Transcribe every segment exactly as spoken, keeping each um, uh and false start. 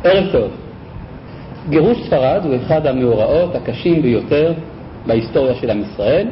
ערב טוב. גירוש ספרד הוא אחד המאורעות הקשים ביותר בהיסטוריה של עם ישראל,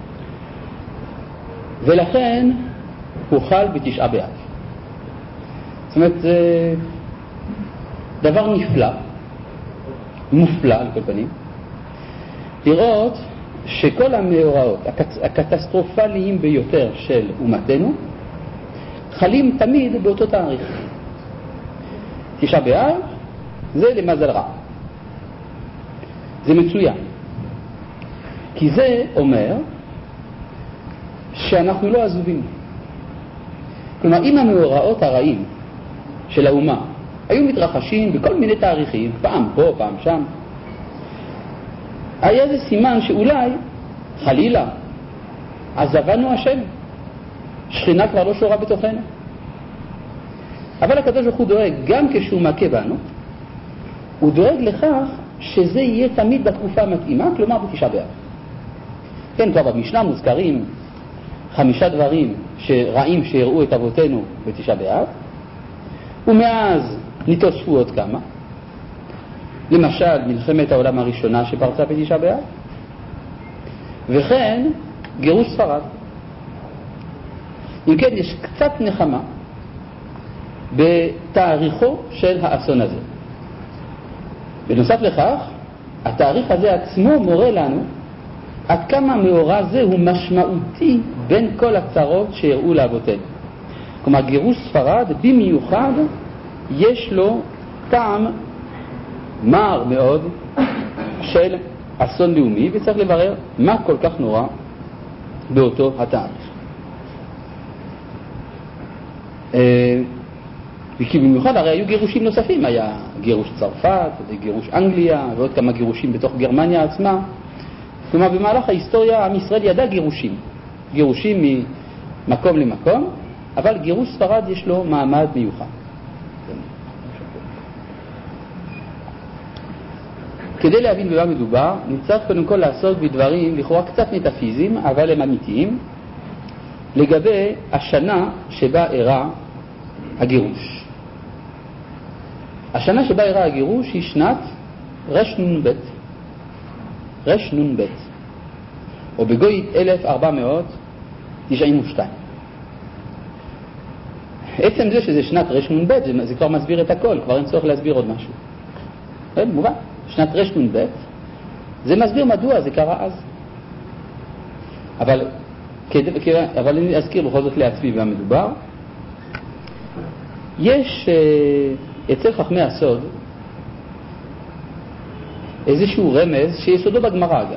ולכן הוא חל בתשעה באב. זאת אומרת, זה דבר נפלא, מופלא על כל פנים, לראות שכל המאורעות הקטסטרופליים ביותר של אומתנו חלים תמיד באותו תאריך. תשעה באב זה למזל רע. זה מצוין. כי זה אומר שאנחנו לא עזובים. כלומר, אם המאורעות הרעים של האומה היו מתרחשים בכל מיני תאריכים, פעם פה, פעם שם, היה זה סימן שאולי, חלילה, עזבנו השם. שכינה כבר לא שורה בתוכנו. אבל הקדוש ברוך הוא דואג, גם כשהוא מכה בנו, הוא דואג לכך שזה יהיה תמיד בתקופה המתאימה, כלומר בתשעה באב. כן, כבר במשנה מוזכרים חמישה דברים שרעים שיראו את אבותינו בתשעה באב, ומאז נתוספו עוד כמה. למשל, מלחמת העולם הראשונה שפרצה בתשעה באב, וכן גירוש ספרד. אם כן, יש קצת נחמה בתאריכו של האסון הזה. בנוסף לכך, התאריך הזה עצמו מורה לנו עד כמה מאורע זה הוא משמעותי בין כל הצרות שהראו לאבותינו. כלומר, גירוש ספרד במיוחד יש לו טעם מר מאוד של אסון לאומי, וצריך לברר מה כל כך נורא באותו התאריך. וכי במיוחד הרי היו גירושים נוספים, היה גירוש צרפת, גירוש אנגליה ועוד כמה גירושים בתוך גרמניה עצמה. כלומר, במהלך ההיסטוריה עם ישראל ידע גירושים, גירושים ממקום למקום, אבל גירוש ספרד יש לו מעמד מיוחד. כדי להבין במה מדובר, נצטרך קודם כל לעסוק בדברים לכאורה קצת מטאפיזיים, אבל הם אמיתיים, לגבי השנה שבה אירע הגירוש. השנה שבה אירע הגירוש היא שנת רשנ"ב, רשנ"ב, או בגויית אלף ארבע מאות תשעים ושתיים. עצם זה שזה שנת רשנ"ב, זה, זה כבר מסביר את הכל, כבר אין צורך להסביר עוד משהו. כן, מובן. שנת רשנ"ב, זה מסביר מדוע זה קרה אז. אבל, אבל אני אזכיר בכל זאת לעצמי במה מדובר. יש אצל חכמי הסוד איזשהו רמז שיסודו בגמרא אגב,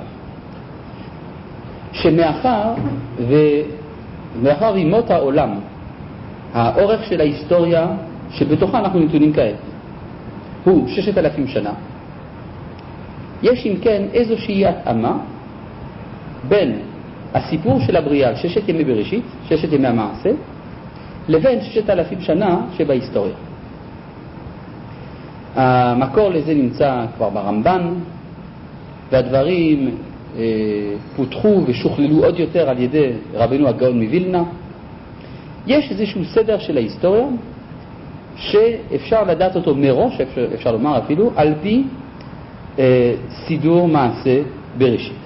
שמאחר ומאחר וימות העולם, האורך של ההיסטוריה שבתוכה אנחנו נתונים כעת הוא ששת אלפים שנה, יש אם כן איזושהי התאמה בין הסיפור של הבריאה על ששת ימי בראשית, ששת ימי המעשה, לבין ששת אלפים שנה שבהיסטוריה. המקור לזה נמצא כבר ברמב"ן, והדברים אה, פותחו ושוכללו עוד יותר על ידי רבנו הגאון מווילנה. יש איזשהו סדר של ההיסטוריה שאפשר לדעת אותו מראש, אפשר, אפשר לומר אפילו, על פי אה, סידור מעשה בראשית.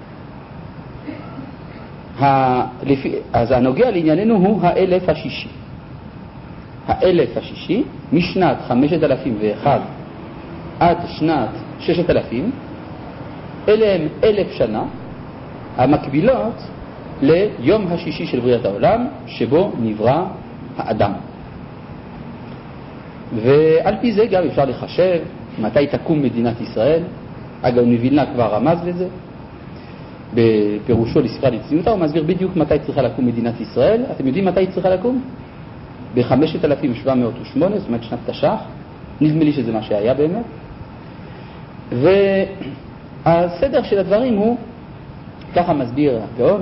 אז הנוגע לענייננו הוא האלף השישי. האלף השישי, משנת חמשת אלפים ואחת עד שנת ששת אלפים, אלה הם אלף שנה המקבילות ליום השישי של בריאת העולם, שבו נברא האדם. ועל פי זה גם אפשר לחשב מתי תקום מדינת ישראל. אגב, מווילנה כבר רמז לזה. בפירושו לספרי דצניותא הוא מסביר בדיוק מתי צריכה לקום מדינת ישראל. אתם יודעים מתי היא צריכה לקום? ב-חמשת אלפים שבע מאות ושמונה, זאת אומרת שנת תש"ח. נדמה לי שזה מה שהיה באמת. והסדר של הדברים הוא, ככה מסביר הגאון,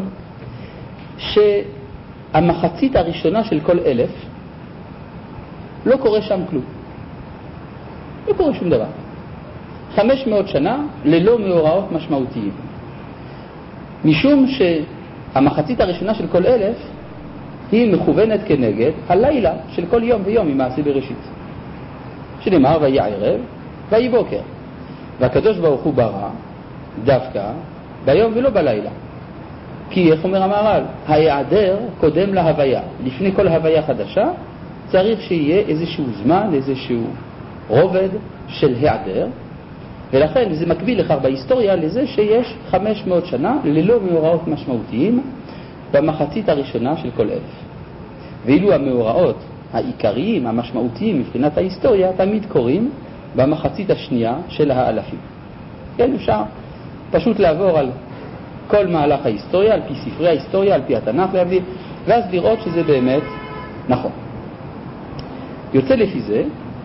שהמחצית הראשונה של כל אלף לא קורה שם כלום. לא קורה שום דבר. חמש מאות שנה ללא מאורעות משמעותיים. משום שהמחצית הראשונה של כל אלף היא מכוונת כנגד הלילה של כל יום ויום ממעשה בראשית. שנאמר ויהי ערב ויהי בוקר, והקדוש ברוך הוא ברא דווקא ביום ולא בלילה. כי איך אומר המהר"ל, ההיעדר קודם להוויה. לפני כל הוויה חדשה צריך שיהיה איזשהו זמן, איזשהו רובד של היעדר, ולכן זה מקביל לכך בהיסטוריה לזה שיש חמש מאות שנה ללא מאורעות משמעותיים במחצית הראשונה של כל אלף. ואילו המאורעות העיקריים, המשמעותיים מבחינת ההיסטוריה, תמיד קורים במחצית השנייה של האלפים. כן, אפשר פשוט לעבור על כל מהלך ההיסטוריה, על פי ספרי ההיסטוריה, על פי התנ"ך להבדיל, ואז לראות שזה באמת נכון. יוצא לפי זה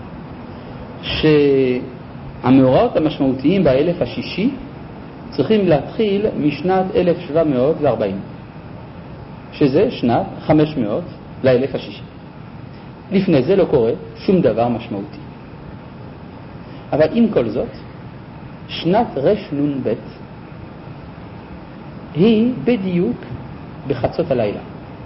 שהמאורעות המשמעותיים באלף השישי צריכים להתחיל משנת אלף שבע מאות וארבעים, שזה שנת חמש מאות לאלף השישי. לפני זה לא קורה שום דבר משמעותי. אבל עם כל זאת, שנת רש נון ב' היא בדיוק בחצות הלילה.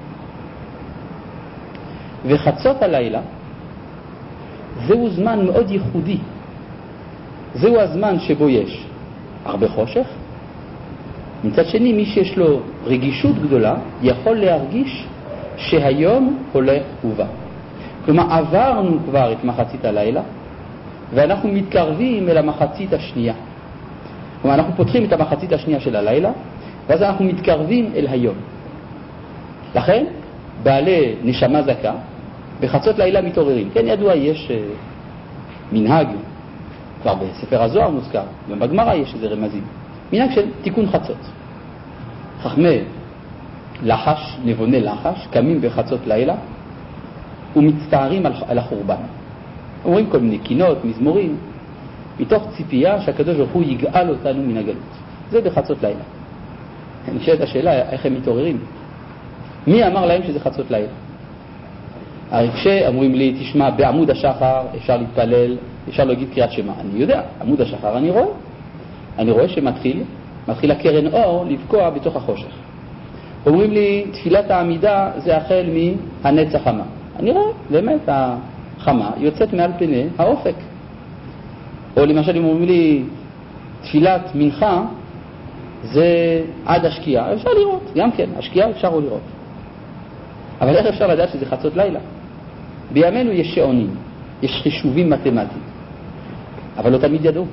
וחצות הלילה זהו זמן מאוד ייחודי. זהו הזמן שבו יש הרבה חושך. מצד שני, מי שיש לו רגישות גדולה יכול להרגיש שהיום הולך ובא. כלומר, עברנו כבר את מחצית הלילה ואנחנו מתקרבים אל המחצית השנייה. כלומר, אנחנו פותחים את המחצית השנייה של הלילה ואז אנחנו מתקרבים אל היום. לכן, בעלי נשמה זכה בחצות לילה מתעוררים. כן, ידוע, יש uh, מנהג, כבר בספר הזוהר מוזכר, גם בגמרא יש איזה רמזים, מנהג של תיקון חצות. חכמי לחש, נבוני לחש, קמים בחצות לילה ומצטערים על, על החורבן. אומרים כל מיני קינות, מזמורים, מתוך ציפייה שהקדוש ברוך הוא יגאל אותנו מן הגלות. זה בחצות לילה. נשאלת השאלה, איך הם מתעוררים? מי אמר להם שזה חצות לילה? הרי כשאמרים לי, תשמע, בעמוד השחר אפשר להתפלל, אפשר להגיד קריאת שמע. אני יודע, עמוד השחר אני רואה. אני רואה שמתחיל, מתחיל הקרן אור לבקוע בתוך החושך. אומרים לי, תפילת העמידה זה החל מהנץ החמה. אני רואה, באמת, החמה יוצאת מעל פני האופק. או למשל, אם אומרים לי, תפילת מנחה זה עד השקיעה, אפשר לראות, גם כן, השקיעה אפשר לראות. אבל איך אפשר לדעת שזה חצות לילה? בימינו יש שעונים, יש חישובים מתמטיים, אבל לא תמיד ידעו.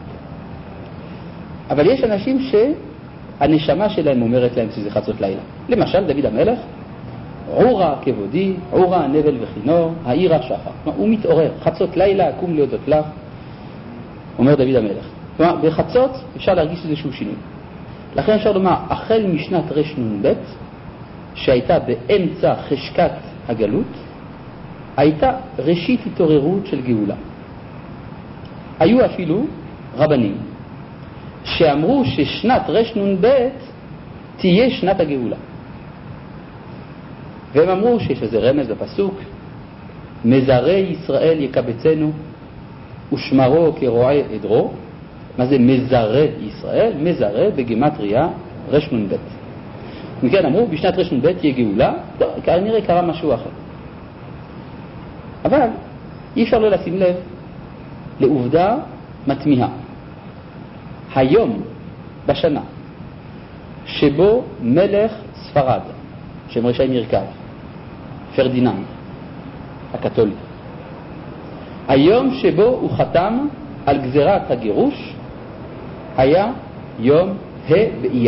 אבל יש אנשים שהנשמה שלהם אומרת להם שזה חצות לילה. למשל, דוד המלך, עורה כבודי, עורה נבל וכינור, העירה שחר. הוא מתעורר, חצות לילה, אקום להודות לך, אומר דוד המלך. כלומר, בחצות אפשר להרגיש איזשהו שינוי. לכן אפשר לומר, החל משנת רש נון ב' שהייתה באמצע חשקת הגלות, הייתה ראשית התעוררות של גאולה. היו אפילו רבנים שאמרו ששנת רש נון ב' תהיה שנת הגאולה. והם אמרו שיש איזה רמז בפסוק, מזרי ישראל יקבצנו ושמרו כרועה עדרו. מה זה מזרי ישראל? מזרי בגימטריה רש נון ב'. מכן אמרו, בשנת רש נון ב' תהיה גאולה. לא, כנראה קרה משהו אחר. אבל אי אפשר לא לשים לב לעובדה מתמיהה. היום בשנה שבו מלך ספרד, שם רשעי מרכב, פרדיננד הקתולי, היום שבו הוא חתם על גזירת הגירוש היה יום ה' באייר.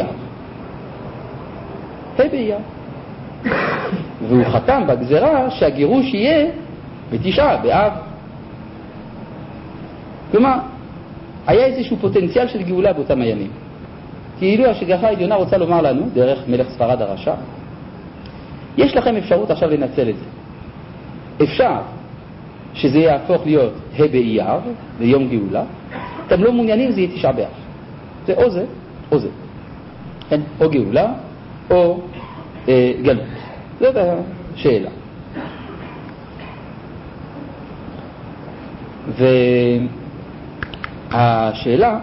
ה' באייר. והוא חתם בגזירה שהגירוש יהיה בתשעה באב. כלומר, היה איזשהו פוטנציאל של גאולה באותם הימים. כאילו השגחה העליונה רוצה לומר לנו, דרך מלך ספרד הרשע, יש לכם אפשרות עכשיו לנצל את זה. אפשר שזה יהפוך להיות ה' באייר, ליום גאולה. אתם לא מעוניינים, זה יהיה תשעה באב. זה או זה, או זה. כן? או גאולה, או אה, גלות. זאת השאלה. והשאלה,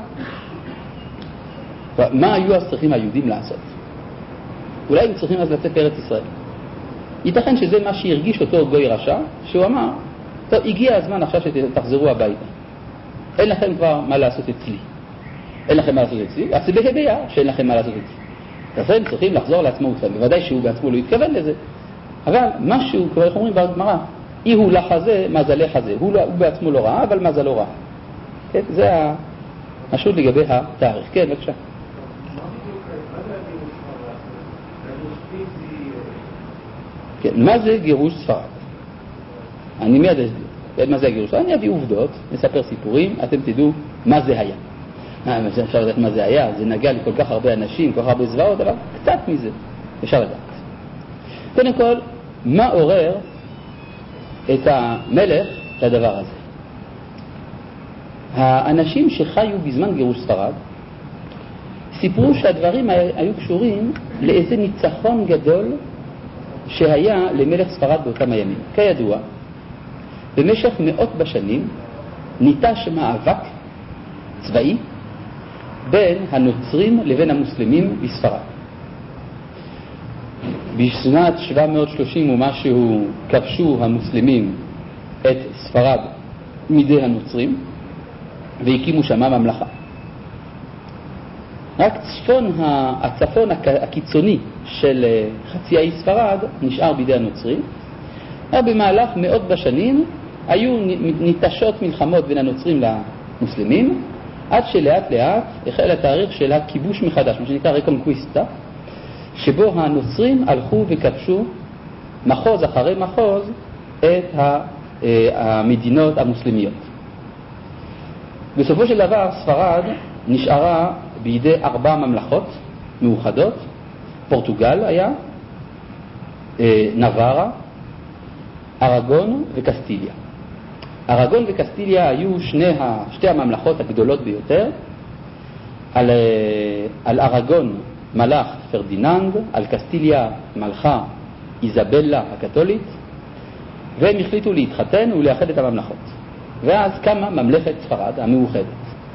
מה היו צריכים היהודים לעשות? אולי הם צריכים אז לצאת לארץ ישראל. ייתכן שזה מה שהרגיש אותו גוי רשע, שהוא אמר, טוב, הגיע הזמן עכשיו שתחזרו הביתה. אין לכם כבר מה לעשות אצלי. אין לכם מה לעשות אצלי, אז זה בהביעה שאין לכם מה לעשות אצלי. אז הם צריכים לחזור לעצמאותכם. בוודאי שהוא בעצמו לא התכוון לזה. אבל משהו, כמו איך אומרים בגמרא, אי הוא לחזה, מזלך הזה. הוא, לא, הוא בעצמו לא ראה, אבל מזלו ראה. כן? זה המשמעות לגבי התאריך. כן, בבקשה. כן, מה זה גירוש ספרד? אני מיד אסביר. מה זה הגירוש? אני אביא עובדות, נספר סיפורים, אתם תדעו מה זה היה. אפשר לדעת מה זה היה, זה נגע לכל כך הרבה אנשים, כל כך הרבה זוועות, אבל קצת מזה אפשר לדעת. קודם כל, מה עורר את המלך לדבר הזה? האנשים שחיו בזמן גירוש ספרד סיפרו שהדברים היו קשורים לאיזה ניצחון גדול שהיה למלך ספרד באותם הימים. כידוע, במשך מאות בשנים ניטש מאבק צבאי בין הנוצרים לבין המוסלמים בספרד. בשנת שבע מאות ושלושים ומשהו כבשו המוסלמים את ספרד מידי הנוצרים והקימו שמה ממלכה. רק צפון, הצפון הקיצוני של חצי האי ספרד נשאר בידי הנוצרים. במהלך מאות בשנים היו ניטשות מלחמות בין הנוצרים למוסלמים, עד שלאט לאט החל התאריך של הכיבוש מחדש, מה שנקרא רקונקוויסטה, שבו הנוצרים הלכו וכבשו מחוז אחרי מחוז את המדינות המוסלמיות. בסופו של דבר ספרד נשארה בידי ארבע ממלכות מאוחדות. פורטוגל היה, נווארה, ארגון וקסטיליה. ארגון וקסטיליה היו שני, שתי הממלכות הגדולות ביותר. על, על ארגון מלך פרדיננד, על קסטיליה מלכה איזבלה הקתולית, והם החליטו להתחתן ולאחד את הממלכות. ואז קמה ממלכת ספרד המאוחדת.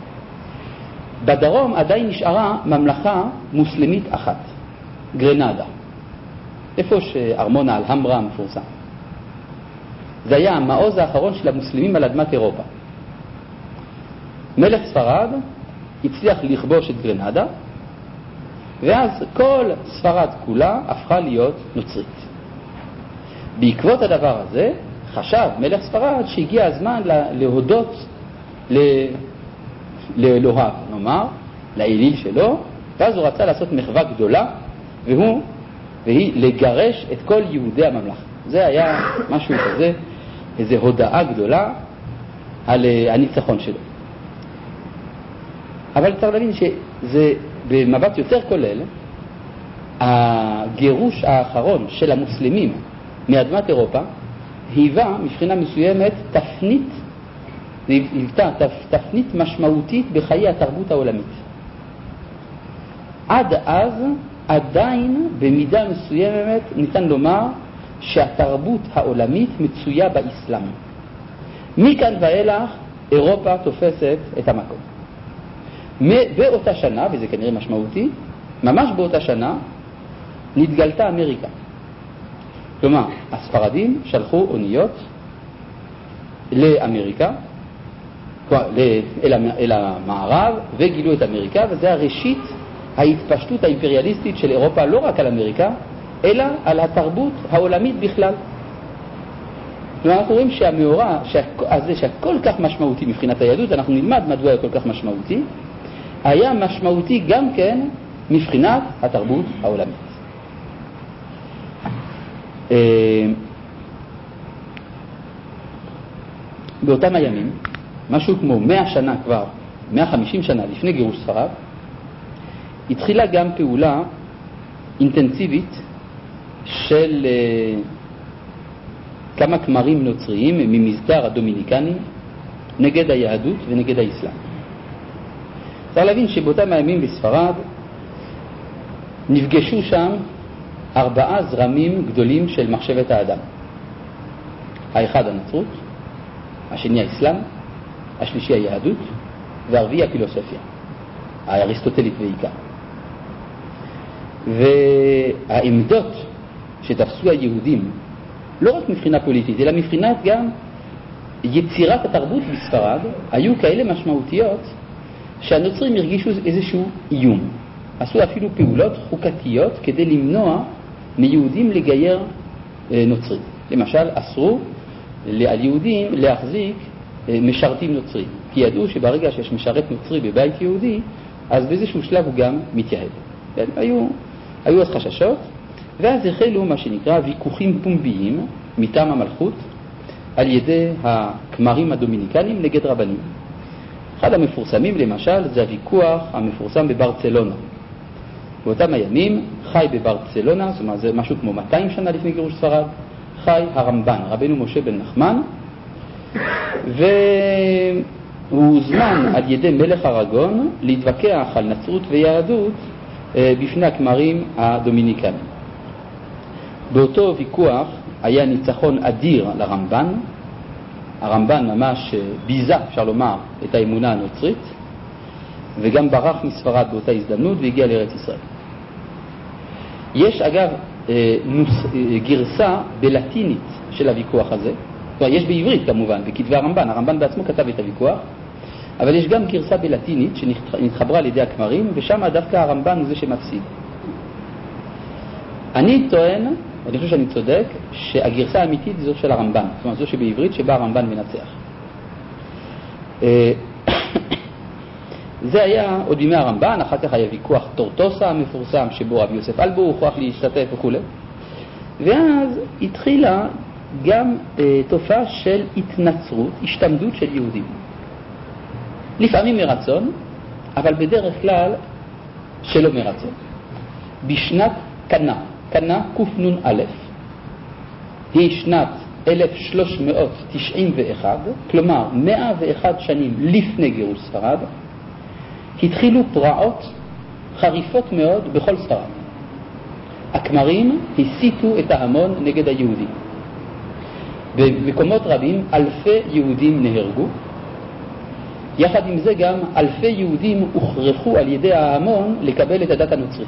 בדרום עדיין נשארה ממלכה מוסלמית אחת, גרנדה, איפה שארמון האלהמברה המפורסם. זה היה המעוז האחרון של המוסלמים על אדמת אירופה. מלך ספרד הצליח לכבוש את גרנדה, ואז כל ספרד כולה הפכה להיות נוצרית. בעקבות הדבר הזה חשב מלך ספרד שהגיע הזמן להודות לאלוהיו, נאמר, לאליל שלו, ואז הוא רצה לעשות מחווה גדולה, והוא, והיא לגרש את כל יהודי הממלכה. זה היה משהו כזה, איזו הודעה גדולה על הניצחון שלו. אבל צריך להבין שזה במבט יותר כולל, הגירוש האחרון של המוסלמים מאדמת אירופה היווה מבחינה מסוימת תפנית, היוותה תפנית משמעותית בחיי התרבות העולמית. עד אז עדיין במידה מסוימת ניתן לומר שהתרבות העולמית מצויה באסלאם. מכאן ואילך אירופה תופסת את המקום. באותה שנה, וזה כנראה משמעותי, ממש באותה שנה נתגלתה אמריקה. כלומר, הספרדים שלחו אוניות לאמריקה, אל, אל המערב, וגילו את אמריקה, וזה הראשית ההתפשטות האימפריאליסטית של אירופה, לא רק על אמריקה, אלא על התרבות העולמית בכלל. כלומר, אנחנו רואים שהמאורע הזה שהכל כך משמעותי מבחינת היהדות, אנחנו נלמד מדוע היה כל כך משמעותי, היה משמעותי גם כן מבחינת התרבות העולמית. באותם הימים, משהו כמו מאה שנה כבר, מאה וחמישים שנה לפני גירוש ספרד, התחילה גם פעולה אינטנסיבית של כמה כמרים נוצריים ממסדר הדומיניקנים נגד היהדות ונגד האסלאם. צריך להבין שבאותם הימים בספרד נפגשו שם ארבעה זרמים גדולים של מחשבת האדם. האחד הנצרות, השני האסלאם, השלישי היהדות, והרביעי הפילוסופיה, האריסטוטלית בעיקר. והעמדות שתפסו היהודים, לא רק מבחינה פוליטית, אלא מבחינת גם יצירת התרבות בספרד היו כאלה משמעותיות שהנוצרים הרגישו איזשהו איום. עשו אפילו פעולות חוקתיות כדי למנוע מיהודים לגייר נוצרים. למשל, אסרו על יהודים להחזיק משרתים נוצרים, כי ידעו שברגע שיש משרת נוצרי בבית יהודי, אז באיזשהו שלב הוא גם מתייהד. היו, היו אז חששות, ואז החלו מה שנקרא ויכוחים פומביים מטעם המלכות על ידי הכמרים הדומיניקנים נגד רבנים. אחד המפורסמים למשל זה הוויכוח המפורסם בברצלונה. באותם הימים חי בברצלונה, זאת אומרת זה משהו כמו מאתיים שנה לפני גירוש ספרד, חי הרמב"ן, רבנו משה בן נחמן, והוא הוזמן על ידי מלך ארגון להתווכח על נצרות ויהדות בפני הכמרים הדומיניקנים. באותו ויכוח היה ניצחון אדיר לרמב"ן. הרמב"ן ממש ביזה, אפשר לומר, את האמונה הנוצרית, וגם ברח מספרד באותה הזדמנות והגיע לארץ ישראל. יש אגב נוס, גרסה בלטינית של הוויכוח הזה, כלומר יש בעברית כמובן, בכתבי הרמב"ן, הרמב"ן בעצמו כתב את הוויכוח, אבל יש גם גרסה בלטינית שנתחברה על ידי הכמרים, ושם דווקא הרמב"ן הוא זה שמפסיד. אני טוען, אני חושב שאני צודק, שהגרסה האמיתית זו של הרמב"ן, זאת אומרת זו שבעברית שבה הרמב"ן מנצח. זה היה עוד ימי הרמב"ן, אחר כך היה ויכוח טורטוסה המפורסם שבו רבי יוסף אלבו הוכרח להשתתף וכו'. ואז התחילה גם אה, תופעה של התנצרות, השתמדות של יהודים. לפעמים מרצון, אבל בדרך כלל שלא מרצון. בשנת קנה, קנה קנ"א, היא שנת אלף שלוש מאות תשעים ואחת, כלומר מאה ואחת שנים לפני גירוש ספרד, התחילו פרעות חריפות מאוד בכל ספרד. הכמרים הסיתו את ההמון נגד היהודים. במקומות רבים אלפי יהודים נהרגו. יחד עם זה גם אלפי יהודים הוכרחו על ידי ההמון לקבל את הדת הנוצרית.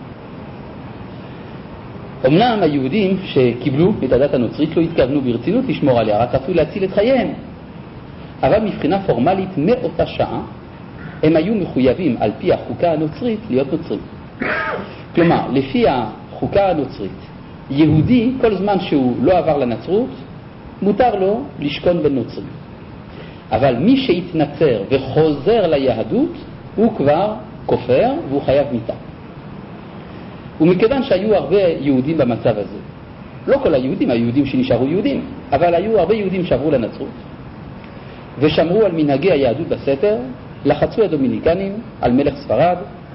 אמנם היהודים שקיבלו את הדת הנוצרית לא התכוונו ברצינות לשמור עליה, רק רצו להציל את חייהם. אבל מבחינה פורמלית מאותה שעה הם היו מחויבים על פי החוקה הנוצרית להיות נוצרים. כלומר, לפי החוקה הנוצרית, יהודי כל זמן שהוא לא עבר לנצרות, מותר לו לשכון בין נוצרים. אבל מי שהתנצר וחוזר ליהדות, הוא כבר כופר והוא חייב מיתה. ומכיוון שהיו הרבה יהודים במצב הזה, לא כל היהודים, היהודים שנשארו יהודים, אבל היו הרבה יהודים שעברו לנצרות, ושמרו על מנהגי היהדות בסתר, לחצו הדומיניקנים על מלך ספרד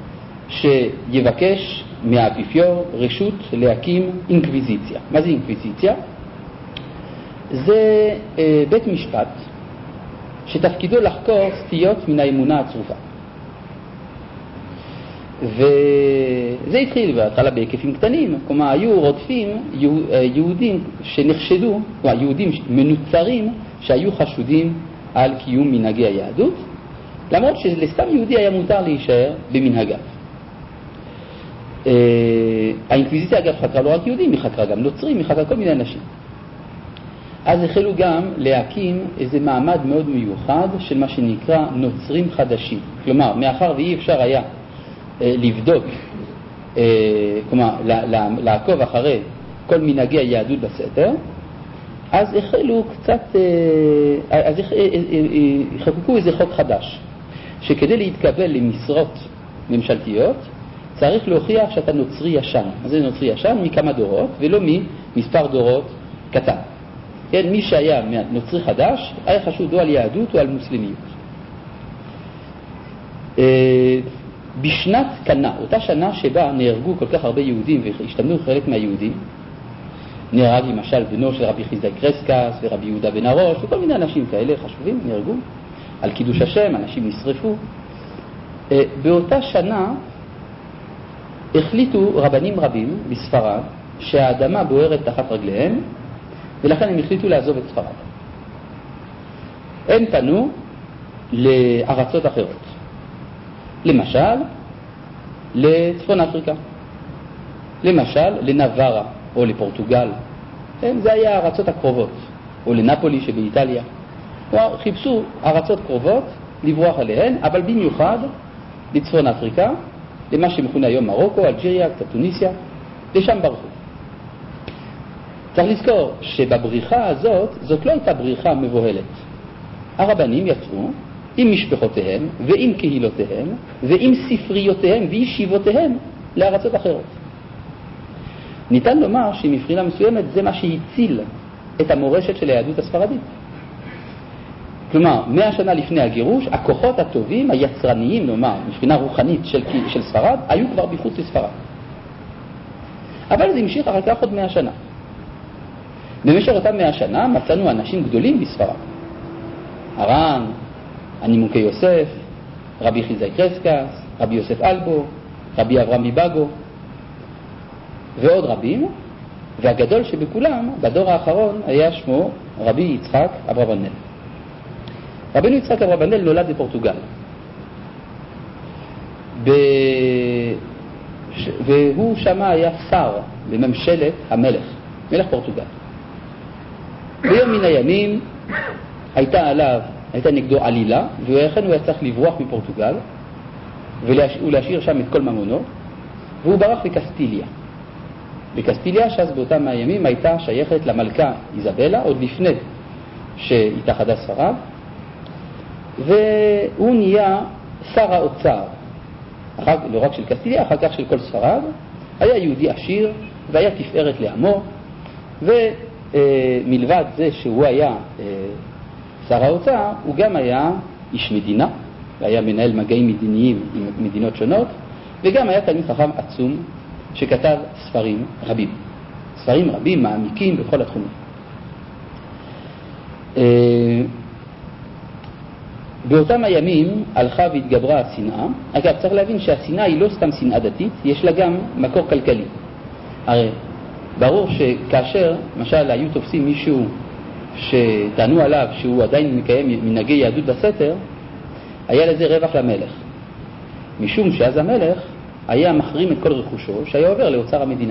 שיבקש מהאפיפיור רשות להקים אינקוויזיציה. מה זה אינקוויזיציה? זה אה, בית משפט שתפקידו לחקור סטיות מן האמונה הצרופה. וזה התחיל בהתחלה בהיקפים קטנים, כלומר היו רודפים יהודים שנחשדו, כלומר יהודים מנוצרים שהיו חשודים על קיום מנהגי היהדות, למרות שלסתם יהודי היה מותר להישאר במנהגיו. האינקוויזיציה אגב חקרה לא רק יהודים, היא חקרה גם נוצרים, היא חקרה כל מיני אנשים. אז החלו גם להקים איזה מעמד מאוד מיוחד של מה שנקרא נוצרים חדשים. כלומר, מאחר ואי אפשר היה לבדוק, כלומר לעקוב אחרי כל מנהגי היהדות בסתר, אז החלו קצת, אז חוקקו איזה חוק חדש, שכדי להתקבל למשרות ממשלתיות צריך להוכיח שאתה נוצרי ישן. אז זה נוצרי ישן מכמה דורות ולא ממספר דורות קטן. כן, מי שהיה נוצרי חדש היה חשוד או על יהדות או על מוסלמיות. בשנת קנה, אותה שנה שבה נהרגו כל כך הרבה יהודים והשתמנו חלק מהיהודים, נהרג למשל בנו של רבי חיסדא קרסקס ורבי יהודה בן הראש וכל מיני אנשים כאלה חשובים נהרגו על קידוש השם, אנשים נשרפו. באותה שנה החליטו רבנים רבים בספרד שהאדמה בוערת תחת רגליהם, ולכן הם החליטו לעזוב את ספרד. הם פנו לארצות אחרות, למשל לצפון אפריקה, למשל לנווארה או לפורטוגל, זה היה הארצות הקרובות, או לנפולי שבאיטליה. כלומר, חיפשו ארצות קרובות לברוח עליהן, אבל במיוחד לצפון אפריקה, למה שמכונה היום מרוקו, אלג'יריה, קצת טוניסיה, לשם ברחו. צריך לזכור שבבריחה הזאת, זאת לא הייתה בריחה מבוהלת. הרבנים יצאו עם משפחותיהם ועם קהילותיהם ועם ספריותיהם וישיבותיהם לארצות אחרות. ניתן לומר שמבחינה מסוימת זה מה שהציל את המורשת של היהדות הספרדית. כלומר, מאה שנה לפני הגירוש, הכוחות הטובים, היצרניים, נאמר, מבחינה רוחנית של, של ספרד, היו כבר בחוץ לספרד. אבל זה המשיך אחר כך עוד מאה שנה. במשך אותם מאה שנה מצאנו אנשים גדולים בספרד. הר"ן, הנימוקי יוסף, רבי חיזאי קרסקס, רבי יוסף אלבו, רבי אברהם מבגו, ועוד רבים, והגדול שבכולם, בדור האחרון, היה שמו רבי יצחק אברבנאל. רבינו יצחק אברבנאל נולד בפורטוגל. ב... ש... והוא שמה היה שר בממשלת המלך, מלך פורטוגל. ביום מן הימים הייתה עליו, הייתה נגדו עלילה, ולכן הוא היה צריך לברוח מפורטוגל ולהשאיר שם את כל ממונו, והוא ברח לקסטיליה. בקסטיליה, שאז באותם הימים הייתה שייכת למלכה איזבלה, עוד לפני שהתאחדה ספרד, והוא נהיה שר האוצר, אחר, לא רק של קסטיליה, אחר כך של כל ספרד. היה יהודי עשיר והיה תפארת לעמו, ומלבד זה שהוא היה שר האוצר, הוא גם היה איש מדינה, והיה מנהל מגעים מדיניים עם מדינות שונות, וגם היה תלמיד חכם עצום שכתב ספרים רבים, ספרים רבים מעמיקים בכל התחומים. באותם הימים הלכה והתגברה השנאה. אגב, צריך להבין שהשנאה היא לא סתם שנאה דתית, יש לה גם מקור כלכלי. הרי ברור שכאשר למשל היו תופסים מישהו שטענו עליו שהוא עדיין מקיים מנהגי יהדות בסתר, היה לזה רווח למלך, משום שאז המלך היה מחרים את כל רכושו שהיה עובר לאוצר המדינה.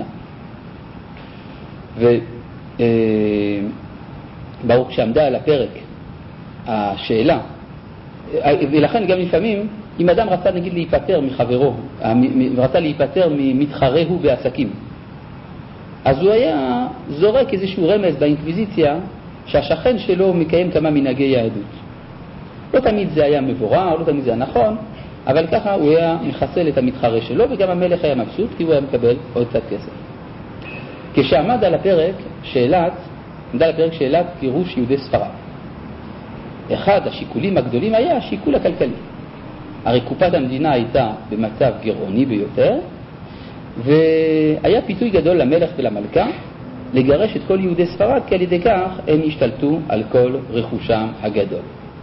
וברור כשעמדה על הפרק השאלה, ולכן גם לפעמים אם אדם רצה נגיד להיפטר מחברו, רצה להיפטר ממתחרהו בעסקים, אז הוא היה זורק איזשהו רמז באינקוויזיציה שהשכן שלו מקיים כמה מנהגי יהדות. לא תמיד זה היה מבורר, לא תמיד זה היה נכון, אבל ככה הוא היה מחסל את המתחרה שלו, וגם המלך היה מבסוט כי הוא היה מקבל עוד קצת כסף. כשעמד על הפרק שאלת, עמד על הפרק שאלת גירוש יהודי ספרד, אחד השיקולים הגדולים היה השיקול הכלכלי. הרי קופת המדינה הייתה במצב גירעוני ביותר, והיה פיתוי גדול למלך ולמלכה לגרש את כל יהודי ספרד, כי על ידי כך הם השתלטו על כל רכושם הגדול.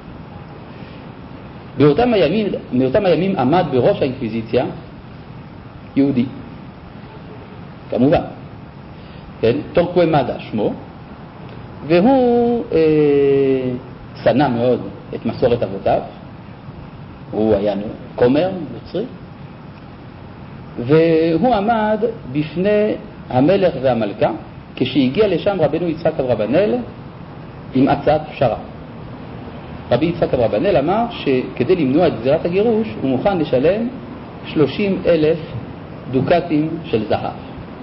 באותם הימים, מאותם הימים עמד בראש האינקוויזיציה יהודי, כמובן, כן? טורקוומדה שמו, והוא אה, שנא מאוד את מסורת אבותיו. הוא היה כומר נוצרי, והוא עמד בפני המלך והמלכה כשהגיע לשם רבנו יצחק אברבנאל עם הצעת פשרה. רבי יצחק אברבנאל אמר שכדי למנוע את גזירת הגירוש הוא מוכן לשלם שלושים אלף דוקטים של זהב.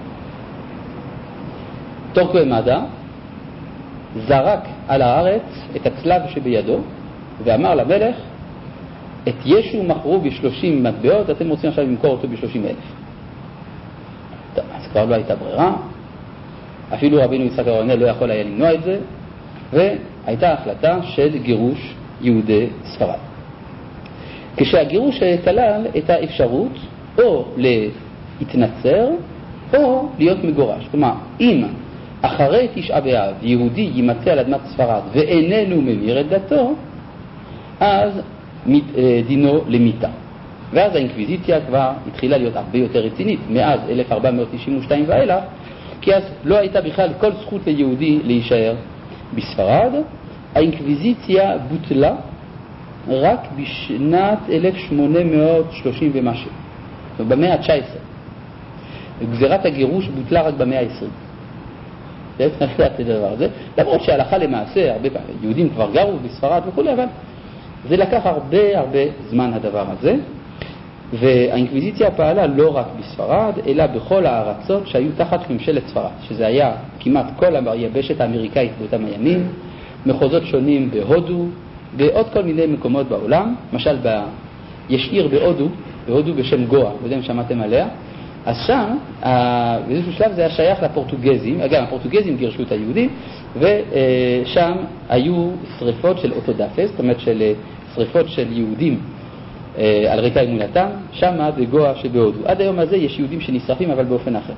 טורקוומדה זרק על הארץ את הצלב שבידו ואמר למלך, את ישו מכרו ב-שלושים מטבעות, אתם רוצים עכשיו למכור אותו ב-שלושים אלף. טוב, אז כבר לא הייתה ברירה, אפילו רבינו יצחק אברבנאל לא יכול היה למנוע את זה, והייתה החלטה של גירוש יהודי ספרד. כשהגירוש כלל את האפשרות או להתנצר או להיות מגורש. כלומר, אם אחרי תשעה באב יהודי יימצא על אדמת ספרד ואיננו ממיר את דתו, אז דינו למיתה. ואז האינקוויזיציה כבר התחילה להיות הרבה יותר רצינית, מאז אלף ארבע מאות תשעים ושתיים ואילך, כי אז לא הייתה בכלל כל זכות ליהודי להישאר בספרד. האינקוויזיציה בוטלה רק בשנת אלף שמונה מאות שלושים ומשהו, במאה ה-תשע עשרה. גזירת הגירוש בוטלה רק במאה ה-עשרים. צריך לדעת את הדבר הזה, למרות שהלכה למעשה, הרבה פעמים, יהודים כבר גרו בספרד וכו', אבל זה לקח הרבה הרבה זמן הדבר הזה, והאינקוויזיציה פעלה לא רק בספרד, אלא בכל הארצות שהיו תחת ממשלת ספרד, שזה היה כמעט כל היבשת האמריקאית באותם הימים, מחוזות שונים בהודו, בעוד כל מיני מקומות בעולם, למשל ב... יש עיר בהודו, בהודו בשם גואה, לא יודע אם שמעתם עליה, אז שם, באיזשהו שלב זה היה שייך לפורטוגזים, אגב, הפורטוגזים גירשו את היהודים, ושם היו שריפות של אוטודפס, זאת אומרת של שריפות של יהודים על רקע אמונתם, שם בגואה שבהודו. עד היום הזה יש יהודים שנשרפים, אבל באופן אחר.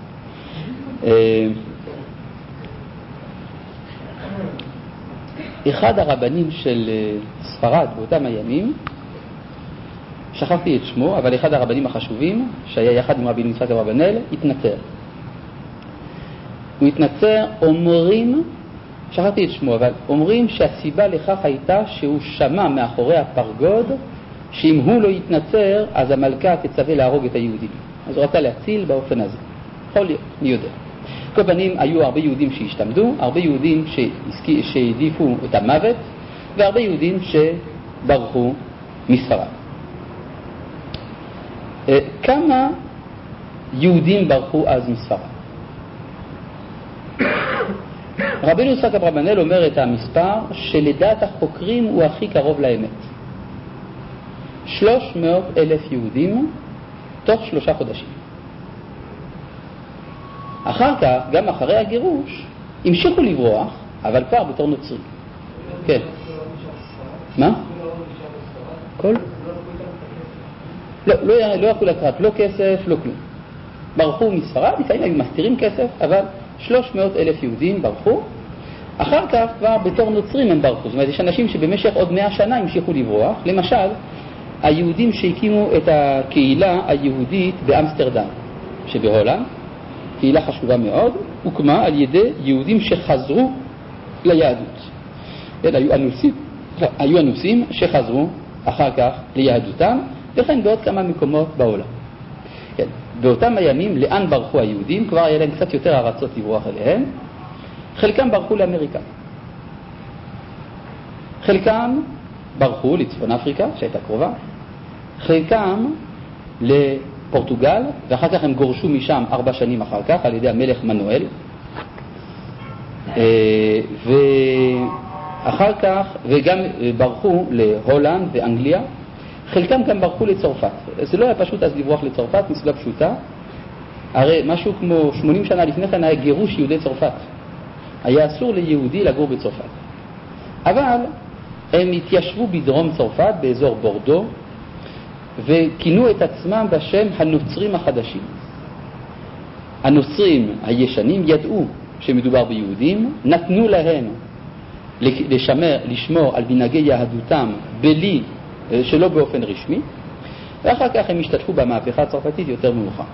אחד הרבנים של ספרד באותם הימים, שכחתי את שמו, אבל אחד הרבנים החשובים, שהיה יחד עם רבי יצחק אברבנאל, התנצר. הוא התנצר, אומרים, שכחתי את שמו, אבל אומרים שהסיבה לכך הייתה שהוא שמע מאחורי הפרגוד, שאם הוא לא יתנצר, אז המלכה תצווה להרוג את היהודים. אז הוא רצה להציל באופן הזה. יכול להיות, מי יודע. כל פנים, היו הרבה יהודים שהשתמדו, הרבה יהודים שהעדיפו את המוות, והרבה יהודים שברחו מספרד. כמה יהודים ברחו אז מספרד? רבי יצחק אברבנאל אומר את המספר שלדעת החוקרים הוא הכי קרוב לאמת. שלוש מאות אלף יהודים תוך שלושה חודשים. אחר כך, גם אחרי הגירוש, המשיכו לברוח, אבל כבר בתור נוצרי. כן. מה? כל? לא, לא, לא יכלו לקחת, לא כסף, לא כלום. ברחו מספרד, לפעמים היו מסתירים כסף, אבל שלוש מאות אלף יהודים ברחו. אחר כך כבר בתור נוצרים הם ברחו. זאת אומרת, יש אנשים שבמשך עוד מאה שנה המשיכו לברוח. למשל, היהודים שהקימו את הקהילה היהודית באמסטרדם, שבהולנד, קהילה חשובה מאוד, הוקמה על ידי יהודים שחזרו ליהדות. כן, היו אנוסים, היו אנוסים שחזרו אחר כך ליהדותם, וכן בעוד כמה מקומות בעולם. כן, באותם הימים, לאן ברחו היהודים? כבר היה להם קצת יותר ארצות לברוח אליהם. חלקם ברחו לאמריקה. חלקם ברחו לצפון אפריקה, שהייתה קרובה. חלקם לפורטוגל, ואחר כך הם גורשו משם ארבע שנים אחר כך על ידי המלך מנואל. ואחר כך, וגם ברחו להולנד ואנגליה. חלקם גם ברחו לצרפת. זה לא היה פשוט אז לברוח לצרפת, מסיבה פשוטה. הרי משהו כמו שמונים שנה לפני כן היה גירוש יהודי צרפת. היה אסור ליהודי לגור בצרפת. אבל הם התיישבו בדרום צרפת, באזור בורדו, וכינו את עצמם בשם הנוצרים החדשים. הנוצרים הישנים ידעו שמדובר ביהודים, נתנו להם לשמר, לשמור על מנהגי יהדותם בלי, שלא באופן רשמי, ואחר כך הם השתתפו במהפכה הצרפתית יותר מאוחר.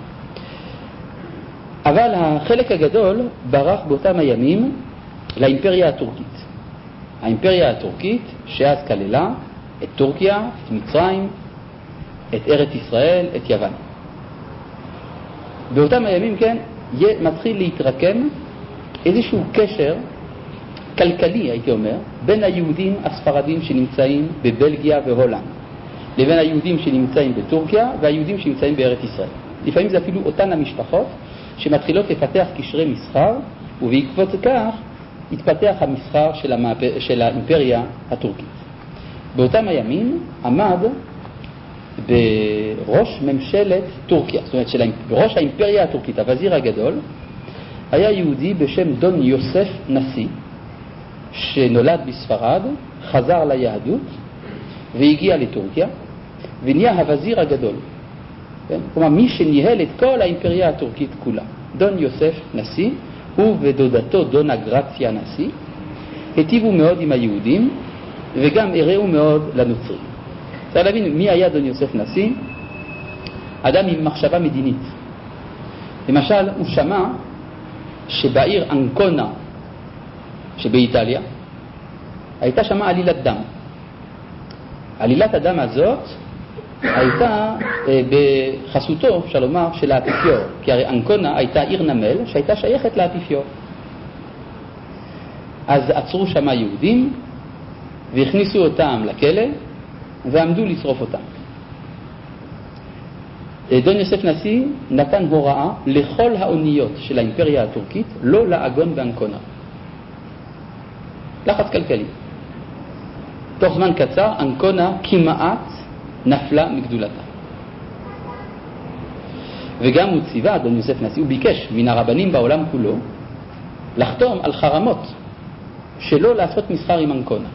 אבל החלק הגדול ברח באותם הימים לאימפריה הטורקית. האימפריה הטורקית שאז כללה את טורקיה, את מצרים, את ארץ ישראל, את יוון. באותם הימים, כן, מתחיל להתרקם איזשהו קשר כלכלי, הייתי אומר, בין היהודים הספרדים שנמצאים בבלגיה והולנד, לבין היהודים שנמצאים בטורקיה והיהודים שנמצאים בארץ ישראל. לפעמים זה אפילו אותן המשפחות שמתחילות לפתח קשרי מסחר, ובעקבות כך התפתח המסחר של, המאפ... של האימפריה הטורקית. באותם הימים עמד בראש ממשלת טורקיה, זאת אומרת, של... בראש האימפריה הטורקית, הווזיר הגדול, היה יהודי בשם דון יוסף נשיא, שנולד בספרד, חזר ליהדות והגיע לטורקיה, ונהיה הווזיר הגדול. כן? כלומר, מי שניהל את כל האימפריה הטורקית כולה. דון יוסף נשיא, הוא ודודתו דונה גרציה נשיא, היטיבו מאוד עם היהודים, וגם הראו מאוד לנוצרים. צריך להבין מי היה דון יוסף נשיא? אדם עם מחשבה מדינית. למשל, הוא שמע שבעיר אנקונה שבאיטליה הייתה שמה עלילת דם. עלילת הדם הזאת הייתה אה, בחסותו, אפשר לומר, של האפיפיור, כי הרי אנקונה הייתה עיר נמל שהייתה שייכת לאפיפיור. אז עצרו שמה יהודים והכניסו אותם לכלא ועמדו לשרוף אותם. דון יוסף נשיא נתן הוראה לכל האוניות של האימפריה הטורקית לא לעגון באנקונה. לחץ כלכלי. תוך זמן קצר אנקונה כמעט נפלה מגדולתה. וגם הוא ציווה, דון יוסף נשיא, הוא ביקש מן הרבנים בעולם כולו לחתום על חרמות שלא לעשות מסחר עם אנקונה.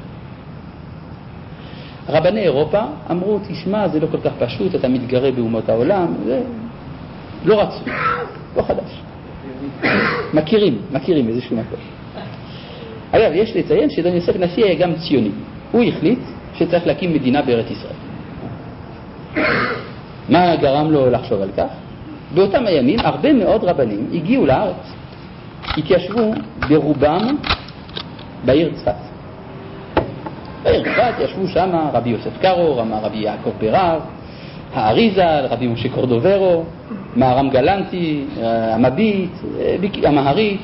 רבני אירופה אמרו, תשמע, זה לא כל כך פשוט, אתה מתגרה באומות העולם, זה לא רצו, לא חדש. מכירים, מכירים איזשהו מקום. אגב, יש לציין שדון יוסף נשיא היה גם ציוני. הוא החליט שצריך להקים מדינה בארץ ישראל. מה גרם לו לחשוב על כך? באותם הימים הרבה מאוד רבנים הגיעו לארץ, התיישבו ברובם בעיר צפת. בעיר צפת ישבו שם רבי יוסף קארו, רבי יעקב ברב, האריזל, רבי משה קורדוברו, מהר"ם גלנטי, המביט, המהרית,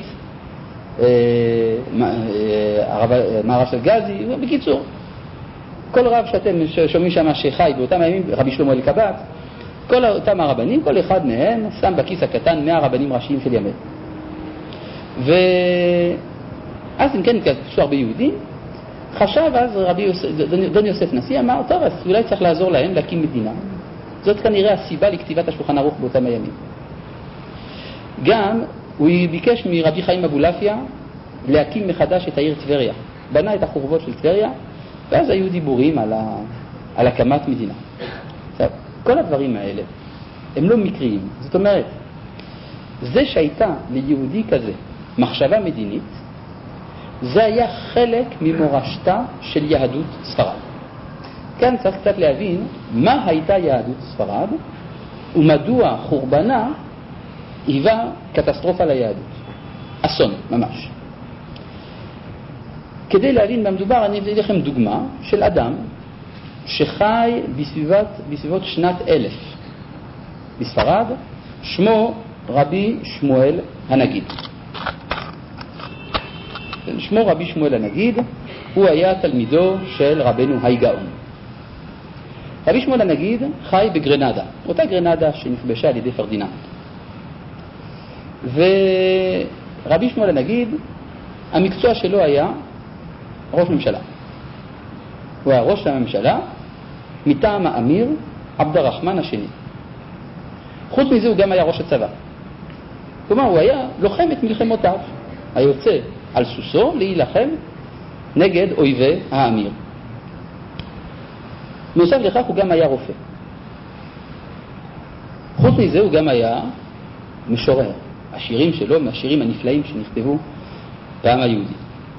מהר"ש של גזי. בקיצור, כל רב שאתם שומעים שם שחי באותם הימים, רבי שלמה אלקבץ, כל אותם הרבנים, כל אחד מהם שם בכיס הקטן מאה רבנים ראשיים של ימינו. ואז אם כן התקשו הרבה יהודים, חשב אז רבי יוסף, דון יוסף נשיא אמר, טוב, אז אולי צריך לעזור להם להקים מדינה. זאת כנראה הסיבה לכתיבת השולחן ערוך באותם הימים. גם הוא ביקש מרבי חיים אבולעפיה להקים מחדש את העיר טבריה. בנה את החורבות של טבריה, ואז היו דיבורים על, ה... על הקמת מדינה. עכשיו, כל הדברים האלה הם לא מקריים. זאת אומרת, זה שהייתה ליהודי כזה מחשבה מדינית, זה היה חלק ממורשתה של יהדות ספרד. כאן צריך קצת להבין מה הייתה יהדות ספרד ומדוע חורבנה היווה קטסטרופה ליהדות. אסון, ממש. כדי להבין מה מדובר, אני אביא לכם דוגמה של אדם שחי בסביבת, בסביבות שנת אלף בספרד, שמו רבי שמואל הנגיד. שמו רבי שמואל הנגיד, הוא היה תלמידו של רבנו הייגאון. רבי שמואל הנגיד חי בגרנדה, אותה גרנדה שנכבשה על ידי פרדיננד. ורבי שמואל הנגיד, המקצוע שלו היה ראש ממשלה. הוא היה ראש הממשלה מטעם האמיר עבד הרחמן השני. חוץ מזה הוא גם היה ראש הצבא. כלומר, הוא היה לוחם את מלחמותיו, היוצא על סוסו להילחם נגד אויבי האמיר. נוסף לכך הוא גם היה רופא. חוץ מזה הוא גם היה משורר. השירים שלו מהשירים הנפלאים שנכתבו בעם היהודי.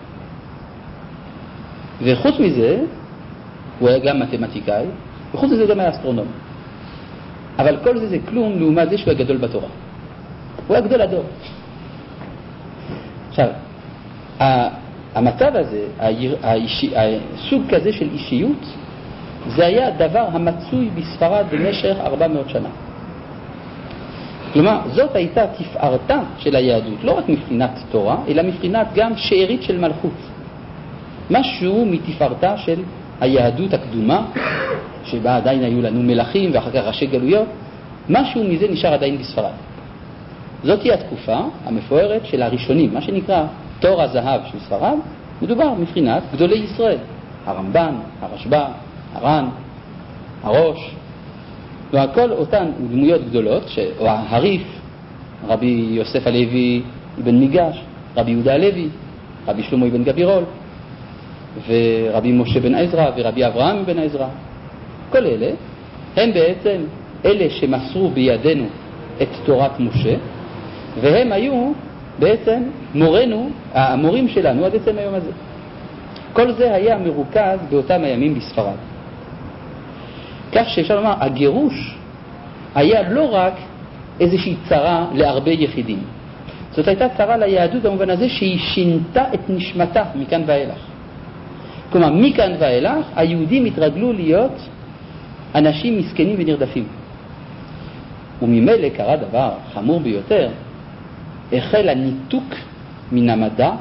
וחוץ מזה הוא היה גם מתמטיקאי, וחוץ מזה הוא גם היה אסטרונום. אבל כל זה זה כלום לעומת זה שהוא היה גדול בתורה. הוא היה גדול הדור. עכשיו, המצב הזה, הסוג כזה של אישיות, זה היה דבר המצוי בספרד במשך ארבע מאות שנה. כלומר, זאת הייתה תפארתה של היהדות, לא רק מבחינת תורה, אלא מבחינת גם שארית של מלכות. משהו מתפארתה של היהדות הקדומה, שבה עדיין היו לנו מלכים ואחר כך ראשי גלויות, משהו מזה נשאר עדיין בספרד. זאת היא התקופה המפוארת של הראשונים, מה שנקרא תור הזהב של ספרד, מדובר מבחינת גדולי ישראל, הרמב"ן, הרשב"א, הר"ן, הראש, וכל אותן דמויות גדולות, או הריף, רבי יוסף הלוי אבן מיגש, רבי יהודה הלוי, רבי שלמה אבן גבירול, ורבי משה בן עזרא ורבי אברהם בן עזרא. כל אלה הם בעצם אלה שמסרו בידינו את תורת משה, והם היו בעצם מורנו, המורים שלנו עד עצם היום הזה. כל זה היה מרוכז באותם הימים בספרד. כך שאפשר לומר, הגירוש היה לא רק איזושהי צרה להרבה יחידים. זאת הייתה צרה ליהדות במובן הזה שהיא שינתה את נשמתה מכאן ואילך. כלומר, מכאן ואילך היהודים התרגלו להיות אנשים מסכנים ונרדפים. וממילא קרה דבר חמור ביותר, החל הניתוק מן המדע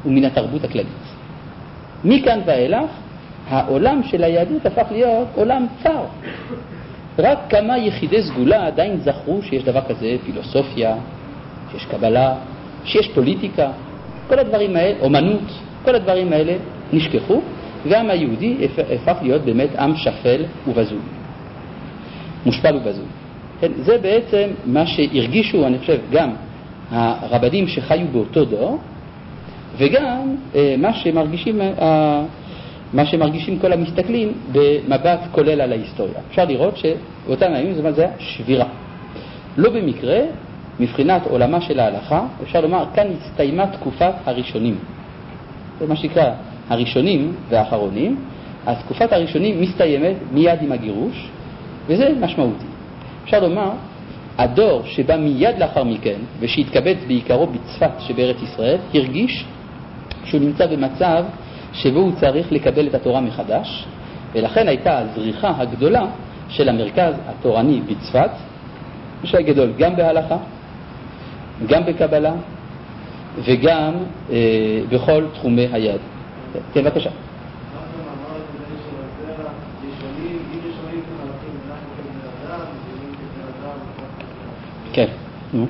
ומן התרבות הכללית. מכאן ואילך, העולם של היהדות הפך להיות עולם צר. רק כמה יחידי סגולה עדיין זכרו שיש דבר כזה, פילוסופיה, שיש קבלה, שיש פוליטיקה, כל הדברים האלה, אומנות, כל הדברים האלה נשכחו, והעם היהודי הפך להיות באמת עם שפל ובזוי. מושפל ובזוי. כן, זה בעצם מה שהרגישו, אני חושב, גם הרבנים שחיו באותו דור, וגם מה שמרגישים, מה שמרגישים כל המסתכלים במבט כולל על ההיסטוריה. אפשר לראות שבאותם הימים זה מה זה שבירה. לא במקרה, מבחינת עולמה של ההלכה, אפשר לומר, כאן הסתיימה תקופת הראשונים. זה מה שנקרא הראשונים והאחרונים. אז תקופת הראשונים מסתיימת מיד עם הגירוש, וזה משמעותי. אפשר לומר, הדור שבא מיד לאחר מכן, ושהתקבץ בעיקרו בצפת שבארץ ישראל, הרגיש שהוא נמצא במצב שבו הוא צריך לקבל את התורה מחדש, ולכן הייתה הזריחה הגדולה של המרכז התורני בצפת, שהיה גדול גם בהלכה, גם בקבלה, וגם אה, בכל תחומי היד. כן, בבקשה. כן, נו.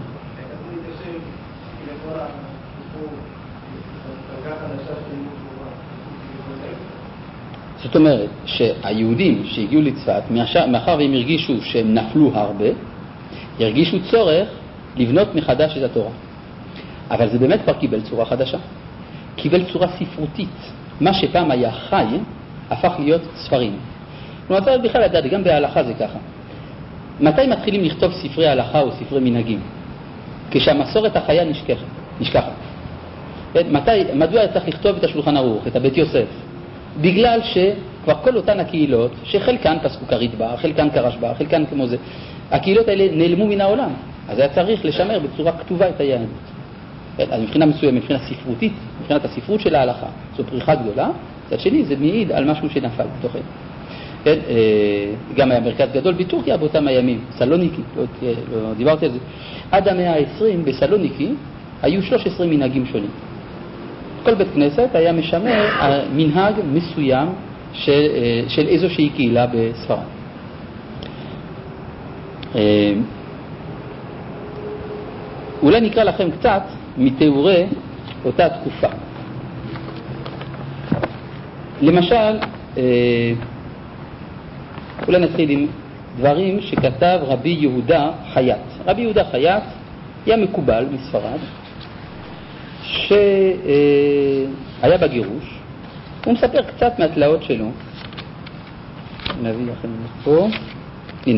זאת אומרת שהיהודים שהגיעו לצפת, מאחר והם הרגישו שהם נפלו הרבה, הרגישו צורך לבנות מחדש את התורה. אבל זה באמת כבר קיבל צורה חדשה. קיבל צורה ספרותית. מה שפעם היה חי, הפך להיות ספרים. כלומר, צריך בכלל לדעת, גם בהלכה זה ככה. מתי מתחילים לכתוב ספרי הלכה או ספרי מנהגים? כשהמסורת החיה נשכחת. נשכחת. מתי, מדוע היה צריך לכתוב את השולחן ערוך, את הבית יוסף? בגלל שכבר כל אותן הקהילות, שחלקן פסקו כרידבר, חלקן כרשבר, חלקן כמו זה, הקהילות האלה נעלמו מן העולם. אז היה צריך לשמר בצורה כתובה את היהדות. אז מבחינה מסוימת, מבחינה ספרותית, מבחינת הספרות של ההלכה, זו פריחה גדולה. מצד שני, זה מעיד על משהו שנפל בתוכנו. כן, גם היה מרכז גדול בטורקיה באותם הימים, סלוניקי, לא, לא דיברתי על זה. עד המאה העשרים בסלוניקי היו שלושה עשר מנהגים שונים. כל בית כנסת היה משמר מנהג מסוים של, של איזושהי קהילה בספרד. אולי נקרא לכם קצת מתיאורי אותה תקופה. למשל, אולי נתחיל עם דברים שכתב רבי יהודה חייט. רבי יהודה חייט היה מקובל מספרד, שהיה בגירוש. הוא מספר קצת מהתלאות שלו. נביא לכם פה. הנה.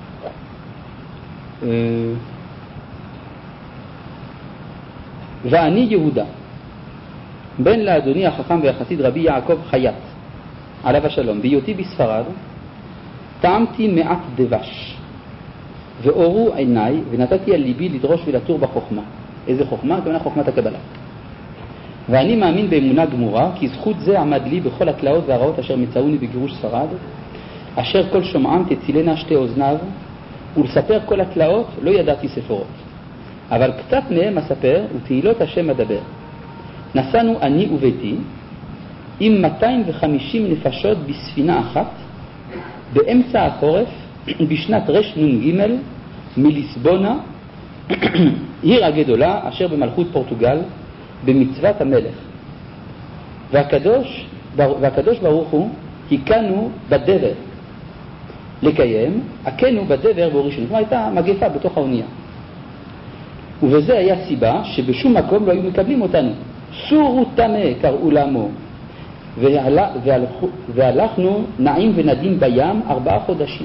ואני יהודה, בן לאדוני החכם והחסיד רבי יעקב חייט, עליו השלום, בהיותי בספרד, טעמתי מעט דבש, ואורו עיניי, ונתתי על ליבי לדרוש ולתור בחוכמה. איזה חוכמה? כמובן חוכמת הקבלה. ואני מאמין באמונה גמורה, כי זכות זה עמד לי בכל התלאות והרעות אשר מצאוני בגירוש ספרד, אשר כל שומעם תצילנה שתי אוזניו, ולספר כל התלאות לא ידעתי ספורות. אבל קצת מהם אספר, ותהילות השם אדבר. נסענו אני וביתי, עם מאתיים וחמישים נפשות בספינה אחת, באמצע החורף, בשנת רש נון ג' מליסבונה, עיר הגדולה אשר במלכות פורטוגל, במצוות המלך. והקדוש, והקדוש ברוך הוא, היכנו בדבר לקיים, הכנו בדבר באורישון. כלומר, הייתה מגפה בתוך האונייה. ובזה היה סיבה שבשום מקום לא היו מקבלים אותנו. סורו תמה קראו למו. והלכנו נעים ונדים בים ארבעה חודשים.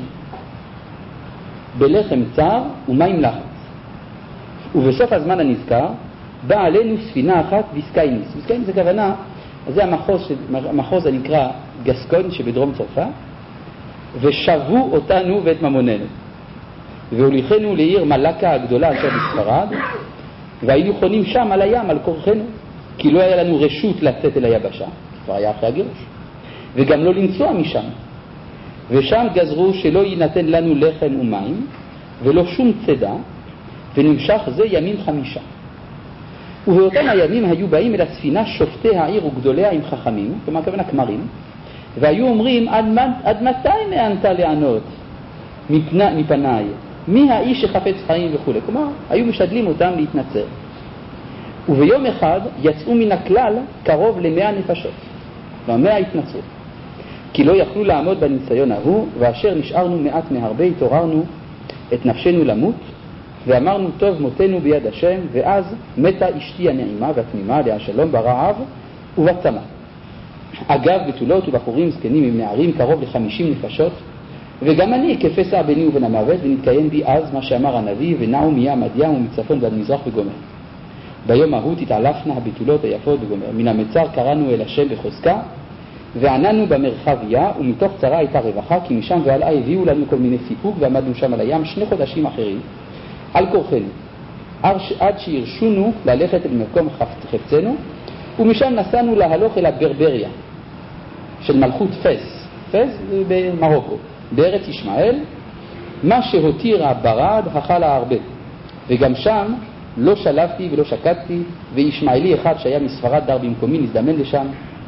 בלחם צר ומים לחץ. ובסוף הזמן הנזכר, באה עלינו ספינה אחת ויסקייניס. ויסקייניס זה כוונה, זה המחוז, המחוז הנקרא גסקון שבדרום צרפת, ושבו אותנו ואת ממוננו. והוליכנו לעיר מלאקה הגדולה אשר בספרד, והיינו חונים שם על הים על כורחנו, כי לא היה לנו רשות לצאת אל היבשה, כבר היה אחרי הגירוש, וגם לא לנסוע משם. ושם גזרו שלא יינתן לנו לחם ומים, ולא שום צדה, ונמשך זה ימים חמישה. ובאותם הימים היו באים אל הספינה שופטי העיר וגדוליה עם חכמים, כלומר כוונה כמרים, והיו אומרים, עד, עד מתי נענת לענות מפני, מפניי? מי האיש שחפץ חיים וכו'. כלומר, היו משדלים אותם להתנצר. וביום אחד יצאו מן הכלל קרוב למאה נפשות, והמאה התנצרו. כי לא יכלו לעמוד בניסיון ההוא, ואשר נשארנו מעט מהרבה, התעוררנו את נפשנו למות, ואמרנו טוב מותנו ביד השם, ואז מתה אשתי הנעימה והתמימה עליה שלום ברעב ובצמא. אגב בתולות ובחורים זקנים עם נערים קרוב לחמישים נפשות, וגם אני כפסע ביני ובין המוות, ונתקיים בי אז מה שאמר הנביא, ונעו מים עד ים ומצפון ועד מזרח וגומר. ביום ההוא תתעלפנה הבתולות היפות וגומר. מן המצר קראנו אל השם בחוזקה, ועננו במרחביה, ומתוך צרה הייתה רווחה, כי משם ועלה הביאו לנו כל מיני סיפוק, ועמדנו שם על הים שני חודשים אחרים על כורחנו, עד שירשונו ללכת אל מקום חפצנו, ומשם נסענו להלוך אל הברבריה של מלכות פס, פס במרוקו, בארץ ישמעאל. מה שהותיר הברד החלה הרבה, וגם שם לא שלבתי ולא שקטתי, וישמעאלי אחד שהיה מספרד דר במקומי נזדמן לשם,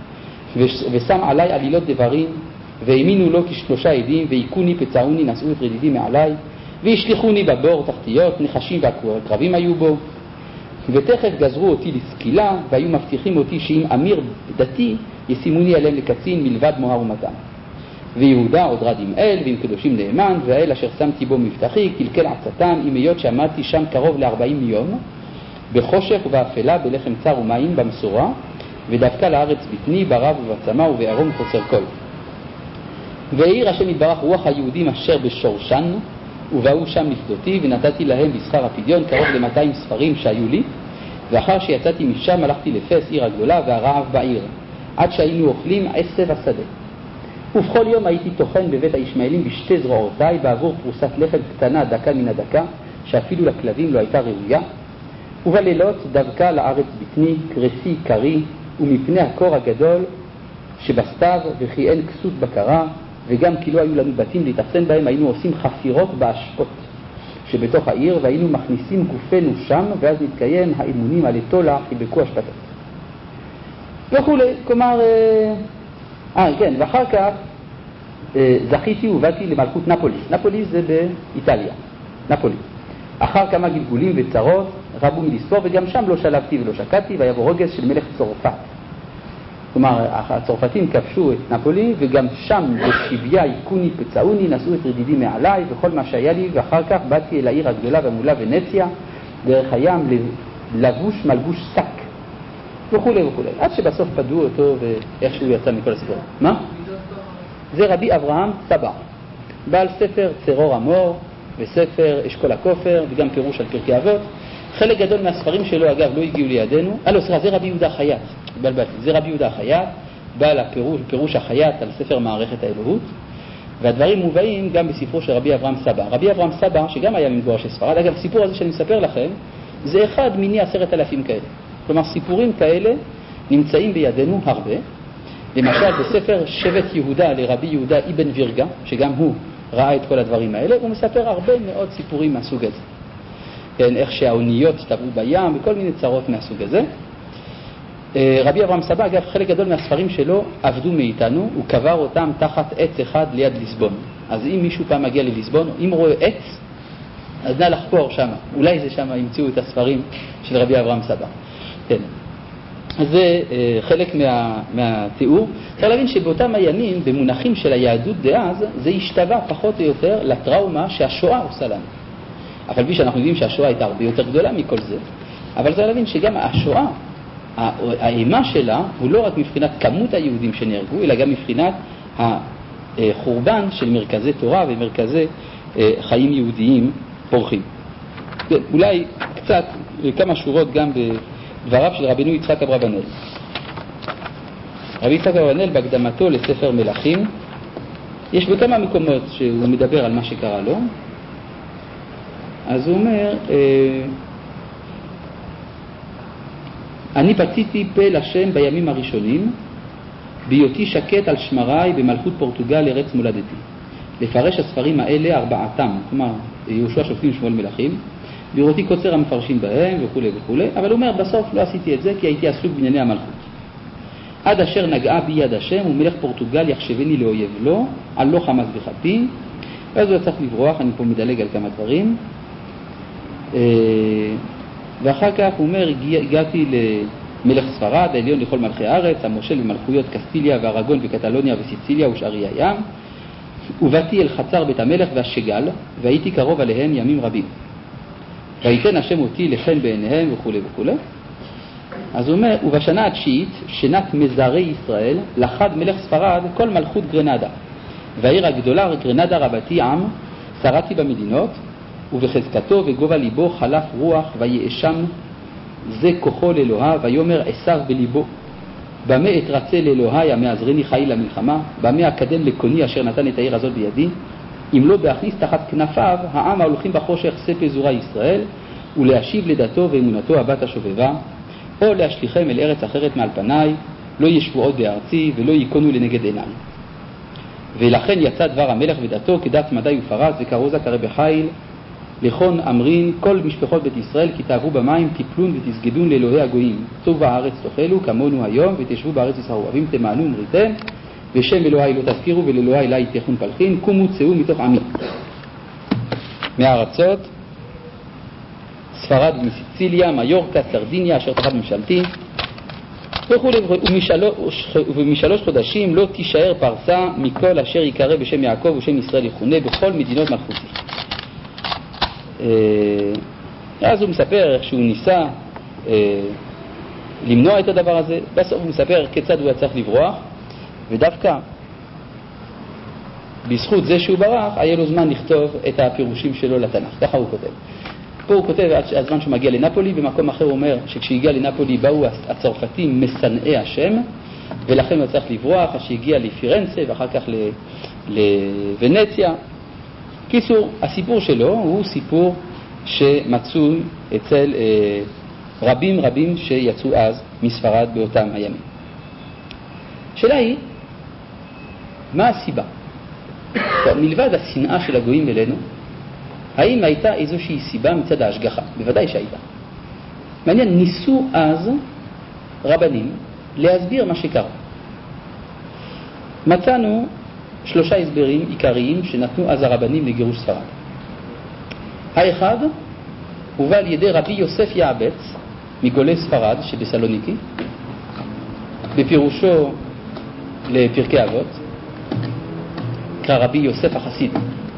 ושם עליי עלילות דברים, והאמינו לו כשלושה עדים, ויקוני פצעוני נשאו את רדידי מעליי, והשליחוני בבור תחתיות, נחשים והקרבים היו בו, ותכף גזרו אותי לסקילה, והיו מבטיחים אותי שאם אמיר דתי ישימוני עליהם לקצין מלבד מוהר ומתן. ויהודה עוד רד עם אל ועם קדושים נאמן, והאל אשר שמתי בו מבטחי קלקל עצתן, עם היות שעמדתי שם קרוב לארבעים יום בחושך ובאפלה, בלחם צר ומים במסורה, ודווקא לארץ בטני ברב ובצמא ובערום חוסר כל. והעיר השם יתברך רוח היהודים אשר בשורשן, ובאו שם לפדותי, ונתתי להם בשכר הפדיון קרוב ל-מאתיים ספרים שהיו לי. ואחר שיצאתי משם הלכתי לפס עיר הגדולה, והרעב בעיר, עד שהיינו אוכלים עשב השדה. ובכל יום הייתי תוכן בבית הישמעאלים בשתי זרועותיי, בעבור פרוסת לחם קטנה דקה מן הדקה, שאפילו לכלבים לא הייתה ראויה. ובלילות דווקא לארץ בטני קרסי קרי, ומפני הקור הגדול שבסתיו, וכי אין כסות בקרה, וגם כי לא היו לנו בתים להתאכסן בהם, היינו עושים חפירות באשפות שבתוך העיר, והיינו מכניסים גופנו שם, ואז נתקיים האימונים על אתולה חיבקו השפטות וכו'. כלומר, אה, כן, ואחר כך אה, זכיתי ובאתי למלכות נפוליס. נפוליס זה באיטליה, נפולי. אחר כמה גלגולים וצרות רבו מלספור, וגם שם לא שלבתי ולא שקטתי, ויבוא רוגז של מלך צרפת. כלומר, הצרפתים כבשו את נפולי, וגם שם בשביה יקוני פצעוני, נשאו את רדידי מעליי וכל מה שהיה לי, ואחר כך באתי אל העיר הגדולה והמולה ונציה, דרך הים לבוש מלבוש שק וכו' וכו', עד שבסוף פדו אותו ואיכשהו יצא מכל הסיפור. מה? זה רבי אברהם סבא, בעל ספר צרור המור וספר אשכול הכופר, וגם פירוש על פרקי אבות. חלק גדול מהספרים שלו אגב לא הגיעו לידינו. אה לא, סליחה, זה רבי יהודה חייט, בלבלתי, זה רבי יהודה חייט, בעל הפירוש, פירוש החייט על ספר מערכת האלוהות, והדברים מובאים גם בספרו של רבי אברהם סבא. רבי אברהם סבא, שגם היה ממגורשי ספרד, אגב, הסיפור הזה שאני מספר לכם, זה אחד מיני עשרת אלפים כאלה. כלומר, סיפורים כאלה נמצאים בידינו הרבה. למשל, בספר שבט יהודה לרבי יהודה אבן וירגה, שגם הוא ראה את כל הדברים האלה, הוא מספר הרבה מאוד סיפורים מהסוג הזה. כן, איך שהאוניות טבעו בים וכל מיני צרות מהסוג הזה. רבי אברהם סבא, אגב, חלק גדול מהספרים שלו עבדו מאיתנו, הוא קבר אותם תחת עץ אחד ליד ליסבון. אז אם מישהו פעם מגיע לליסבון, אם רואה עץ, אז נא לחקור שם, אולי זה שם ימצאו את הספרים של רבי אברהם סבא. כן. אז זה חלק מה, מהתיאור. צריך להבין שבאותם הימים, במונחים של היהדות דאז, זה השתווה פחות או יותר לטראומה שהשואה עושה לנו. אבל בי שאנחנו יודעים שהשואה הייתה הרבה יותר גדולה מכל זה, אבל צריך להבין שגם השואה, האימה שלה הוא לא רק מבחינת כמות היהודים שנהרגו, אלא גם מבחינת החורבן של מרכזי תורה ומרכזי חיים יהודיים פורחים. אולי קצת, כמה שורות גם בדבריו של רבינו יצחק אברבנאל. רבי יצחק אברבנאל בהקדמתו לספר מלכים, יש בכמה מקומות שהוא מדבר על מה שקרה לו. אז הוא אומר, אני פציתי פה לשם בימים הראשונים, בהיותי שקט על שמריי במלכות פורטוגל ארץ מולדתי. לפרש הספרים האלה ארבעתם, כלומר יהושע, שופטים, שמואל, מלכים, בראותי קוצר המפרשים בהם וכו' וכו', אבל הוא אומר בסוף לא עשיתי את זה כי הייתי עסוק בענייני המלכות. עד אשר נגעה בי יד השם ומלך פורטוגל יחשבני לאויב לו, על לא חמאס בחפי. ואז הוא צריך לברוח, אני פה מדלג על כמה דברים. ואחר כך הוא אומר, הגעתי למלך ספרד, העליון לכל מלכי הארץ, המושל במלכויות קסטיליה וארגון וקטלוניה וסיציליה ושארי הים. ובאתי אל חצר בית המלך והשגל, והייתי קרוב עליהם ימים רבים. ויתן השם אותי לחן בעיניהם וכו' וכו'. אז הוא אומר, ובשנה התשיעית, שנת מזרי ישראל, לחד מלך ספרד כל מלכות גרנדה. והעיר הגדולה גרנדה רבתי עם, שרתי במדינות, ובחזקתו וגובה ליבו חלף רוח, ויאשם זה כוחו לאלוהה, ויאמר עשיו בליבו. במה אתרצה לאלוהי המעזרני חיל למלחמה, במה אקדם לקוני אשר נתן את העיר הזאת בידי, אם לא בהכניס תחת כנפיו העם ההולכים בחושך ספי זורה ישראל, ולהשיב לדתו ואמונתו הבת השובבה, או להשליכם אל ארץ אחרת מעל פניי, לא ישבו עוד בארצי ולא ייכונו לנגד עיניי. ולכן יצא דבר המלך ודתו כדת מדי ופרס וכרוזה קרא בחיל, לכון אמרין כל משפחות בית ישראל כי תאהבו במים תיפלון ותסגדון לאלוהי הגויים, צאו בארץ תאכלו כמונו היום ותשבו בארץ ישראל אוהבים תמענו ומריתם, ושם אלוהי לא תזכירו ולאלוהי לא יתכון פלחין, קומו צאו מתוך עמי. מהארצות ספרד ומסיציליה, מיורקה, סרדיניה, אשר תחת ממשלתי וכו'. ומשלוש חודשים לא תישאר פרסה מכל אשר יקרא בשם יעקב ושם ישראל יכונה בכל מדינות מלכותי. אז הוא מספר איך שהוא ניסה למנוע את הדבר הזה. בסוף הוא מספר כיצד הוא צריך לברוח, ודווקא בזכות זה שהוא ברח היה לו זמן לכתוב את הפירושים שלו לתנ"ך. ככה הוא כותב. פה הוא כותב הזמן שהוא מגיע לנפולי, במקום אחר הוא אומר שכשהגיע לנפולי באו הצרפתים משנאי השם, ולכן הוא צריך לברוח, עד שהגיע לפירנצה ואחר כך לוונציה. קיצור, הסיפור שלו הוא סיפור שמצוי אצל אה, רבים רבים שיצאו אז מספרד באותם הימים. השאלה היא, מה הסיבה? מלבד השנאה של הגויים אלינו, האם הייתה איזושהי סיבה מצד ההשגחה? בוודאי שהייתה. מעניין, ניסו אז רבנים להסביר מה שקרה. מצאנו שלושה הסברים עיקריים שנתנו אז הרבנים לגירוש ספרד. האחד הובא על ידי רבי יוסף יעבץ מגולי ספרד שבסלוניקי, בפירושו לפרקי אבות, קרא רבי יוסף החסיד.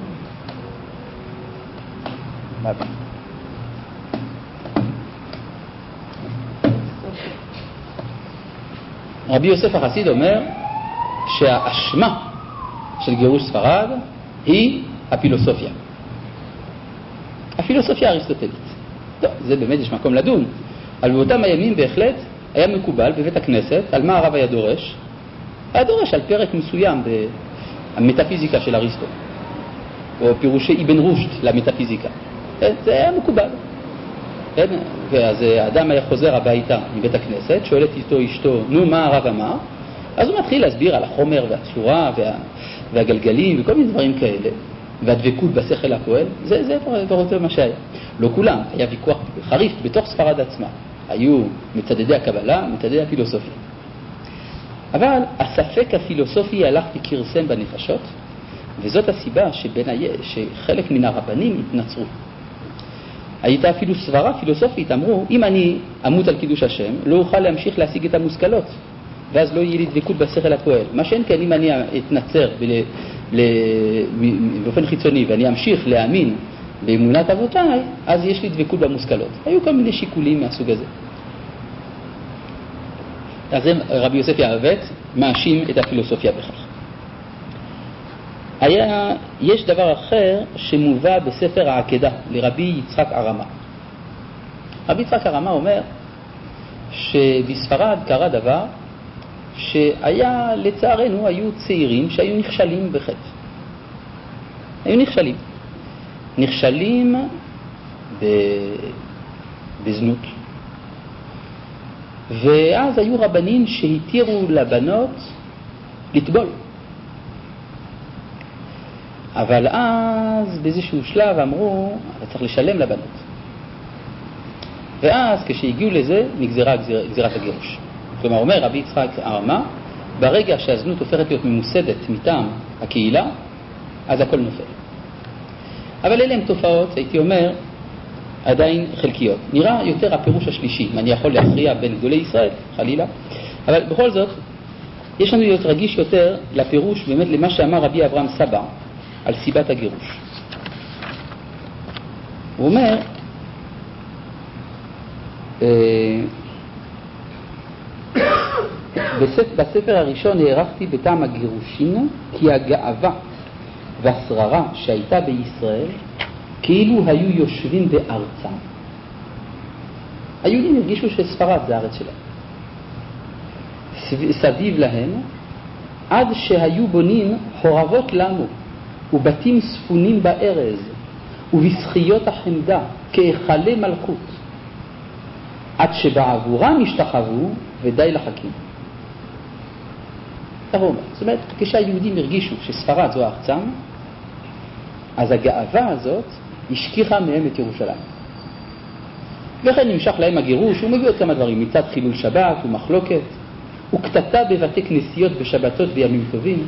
רבי יוסף החסיד אומר שהאשמה של גירוש ספרד היא הפילוסופיה. הפילוסופיה האריסטוטלית. טוב, זה באמת יש מקום לדון. אבל באותם הימים בהחלט היה מקובל בבית הכנסת, על מה הרב היה דורש? היה דורש על פרק מסוים במטאפיזיקה של אריסטו, או פירושי אבן רושד למטאפיזיקה. זה היה מקובל. ואז האדם היה חוזר הביתה מבית הכנסת, שואלת איתו אשתו, נו מה הרב אמר? אז הוא מתחיל להסביר על החומר והצורה וה... והגלגלים וכל מיני דברים כאלה, והדבקות בשכל הפועל. זה, זה פחות מה שהיה. לא כולם, היה ויכוח חריף בתוך ספרד עצמה. היו מצדדי הקבלה, מצדדי הפילוסופיה. אבל הספק הפילוסופי הלך וכרסם בנפשות, וזאת הסיבה שבין ה... שחלק מן הרבנים התנצרו. הייתה אפילו סברה פילוסופית, אמרו, אם אני אמות על קידוש השם, לא אוכל להמשיך להשיג את המושכלות, ואז לא יהיה לי דבקות בשכל הפועל. מה שאין כן, אם אני אתנצר בל... באופן חיצוני, ואני אמשיך להאמין באמונת אבותיי, אז יש לי דבקות במושכלות. היו כל מיני שיקולים מהסוג הזה. אז רבי יוסף יעבץ מאשים את הפילוסופיה בכך. היה, יש דבר אחר שמובא בספר העקדה לרבי יצחק הרמה. רבי יצחק הרמה אומר שבספרד קרה דבר שהיה, לצערנו, היו צעירים שהיו נכשלים בחטא. היו נכשלים. נכשלים ב... בזנות. ואז היו רבנים שהתירו לבנות לטבול. אבל אז באיזשהו שלב אמרו, אתה צריך לשלם לבנות. ואז כשהגיעו לזה נגזרה גזיר, גזירת הגירוש. כלומר, אומר רבי יצחק הרמה, ברגע שהזנות הופכת להיות ממוסדת מטעם הקהילה, אז הכל נופל. אבל אלה הן תופעות, הייתי אומר, עדיין חלקיות. נראה יותר הפירוש השלישי, אם אני יכול להכריע בין גדולי ישראל, חלילה, אבל בכל זאת, יש לנו להיות רגיש יותר לפירוש, באמת למה שאמר רבי אברהם סבא על סיבת הגירוש. הוא אומר, בספר הראשון הערכתי בטעם הגירושין כי הגאווה והשררה שהייתה בישראל כאילו היו יושבים בארצם. היהודים הרגישו שספרד זה הארץ שלהם. סביב להם עד שהיו בונים חורבות לנו ובתים ספונים בארז ובזכיות החמדה כהיכלי מלכות עד שבעבורם השתחוו ודי לחכים. זאת אומרת, כשהיהודים הרגישו שספרד זו ארצם, אז הגאווה הזאת השכיחה מהם את ירושלים. וכן נמשך להם הגירוש, הוא מביא עוד כמה דברים, מצד חילול שבת ומחלוקת, וקטטה בבתי כנסיות בשבתות בימים טובים.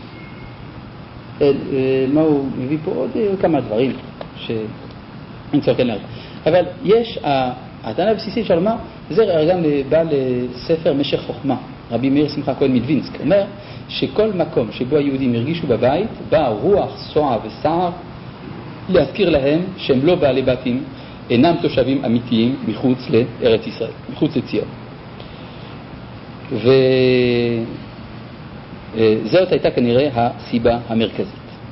מה הוא מביא פה? עוד כמה דברים שאין צורך כן להראות. אבל יש, הטענה הבסיסית של לומר, זה גם בא לספר משך חוכמה. רבי מאיר שמחה כהן מדווינסק אומר שכל מקום שבו היהודים הרגישו בבית, בא רוח, סוע וסער, להזכיר להם שהם לא בעלי בתים, אינם תושבים אמיתיים מחוץ לארץ ישראל, מחוץ לציון. וזאת הייתה כנראה הסיבה המרכזית.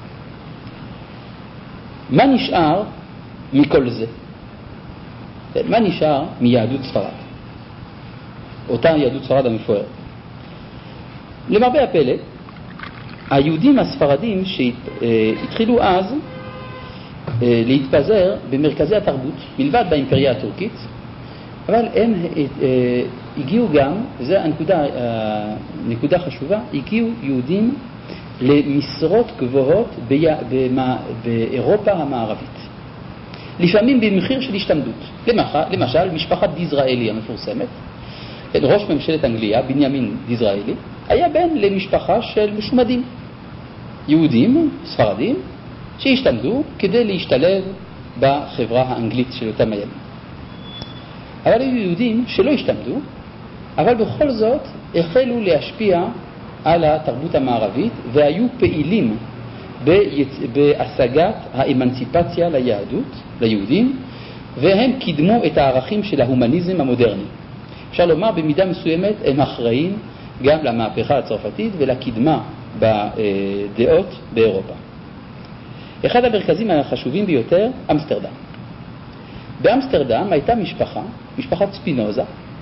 מה נשאר מכל זה? מה נשאר מיהדות ספרד? אותה יהדות ספרד המפוארת. למרבה הפלא, היהודים הספרדים שהתחילו אז להתפזר במרכזי התרבות, מלבד באימפריה הטורקית, אבל הם הגיעו גם, וזו הנקודה, הנקודה חשובה, הגיעו יהודים למשרות גבוהות באירופה המערבית. לפעמים במחיר של השתמדות. למשל, למשל משפחת דיזראלי המפורסמת, ראש ממשלת אנגליה, בנימין דיזראלי, היה בן למשפחה של משומדים, יהודים, ספרדים, שהשתמדו כדי להשתלב בחברה האנגלית של אותם הימים. אבל היו יהודים שלא השתמדו, אבל בכל זאת החלו להשפיע על התרבות המערבית והיו פעילים בהשגת האמנציפציה ליהדות, ליהודים, והם קידמו את הערכים של ההומניזם המודרני. אפשר לומר במידה מסוימת הם אחראים גם למהפכה הצרפתית ולקדמה בדעות באירופה. אחד המרכזים החשובים ביותר, אמסטרדם. באמסטרדם הייתה משפחה, משפחת ספינוזה,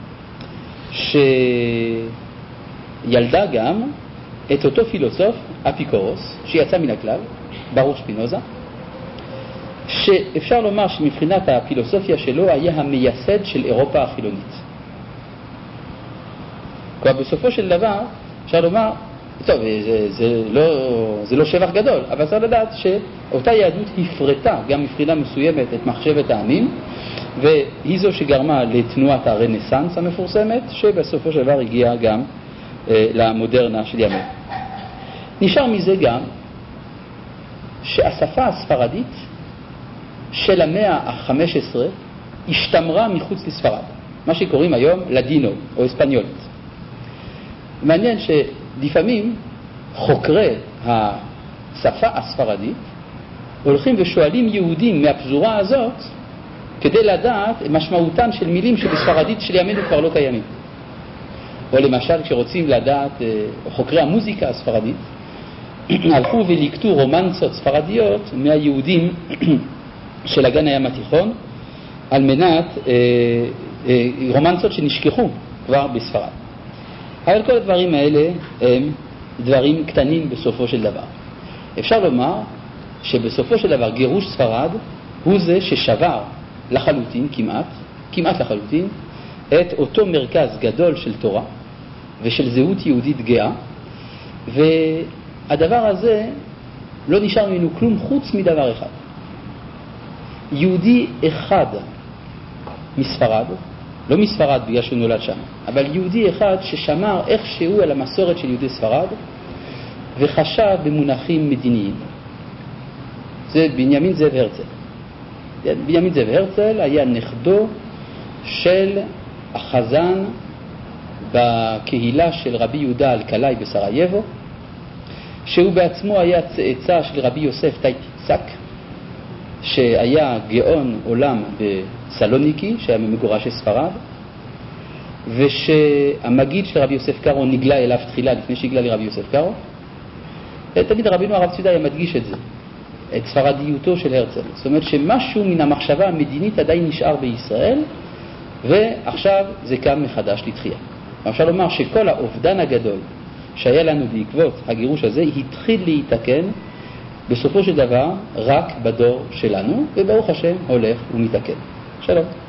שילדה גם את אותו פילוסוף, אפיקורוס, שיצא מן הכלל, ברוך ספינוזה, שאפשר לומר שמבחינת הפילוסופיה שלו היה המייסד של אירופה החילונית. כבר בסופו של דבר, אפשר לומר, טוב, זה, זה, לא, זה לא שבח גדול, אבל צריך לדעת שאותה יהדות הפרטה גם מבחינה מסוימת את מחשבת העמים, והיא זו שגרמה לתנועת הרנסנס המפורסמת, שבסופו של דבר הגיעה גם אה, למודרנה של ימינו. נשאר מזה גם שהשפה הספרדית של המאה ה-חמש עשרה השתמרה מחוץ לספרד, מה שקוראים היום לדינו או אספניולית. מעניין שלפעמים חוקרי השפה הספרדית הולכים ושואלים יהודים מהפזורה הזאת כדי לדעת משמעותן של מילים שבספרדית של ימינו כבר לא קיימים. או למשל כשרוצים לדעת חוקרי המוזיקה הספרדית הלכו וליקטו רומנסות ספרדיות מהיהודים של אגן הים התיכון על מנת רומנסות שנשכחו כבר בספרד. אבל כל הדברים האלה הם דברים קטנים בסופו של דבר. אפשר לומר שבסופו של דבר גירוש ספרד הוא זה ששבר לחלוטין, כמעט, כמעט לחלוטין, את אותו מרכז גדול של תורה ושל זהות יהודית גאה, והדבר הזה לא נשאר ממנו כלום חוץ מדבר אחד. יהודי אחד מספרד, לא מספרד בגלל שהוא נולד שם, אבל יהודי אחד ששמר איכשהו על המסורת של יהודי ספרד וחשב במונחים מדיניים. זה בנימין זאב הרצל. בנימין זאב הרצל היה נכדו של החזן בקהילה של רבי יהודה אלקלעי בסרייבו, שהוא בעצמו היה צאצא של רבי יוסף טייטיצק, שהיה גאון עולם בסלוניקי, שהיה ממגורשי ספרד, ושהמגיד של רבי יוסף קארו נגלה אליו תחילה לפני שהגלה לרבי יוסף קארו. תמיד רבינו הרב צבי היה מדגיש את זה, את ספרדיותו של הרצל. זאת אומרת שמשהו מן המחשבה המדינית עדיין נשאר בישראל, ועכשיו זה קם מחדש לתחייה. אפשר לומר שכל האובדן הגדול שהיה לנו בעקבות הגירוש הזה התחיל להתקן בסופו של דבר רק בדור שלנו, וברוך השם הולך ומתקן. שלום.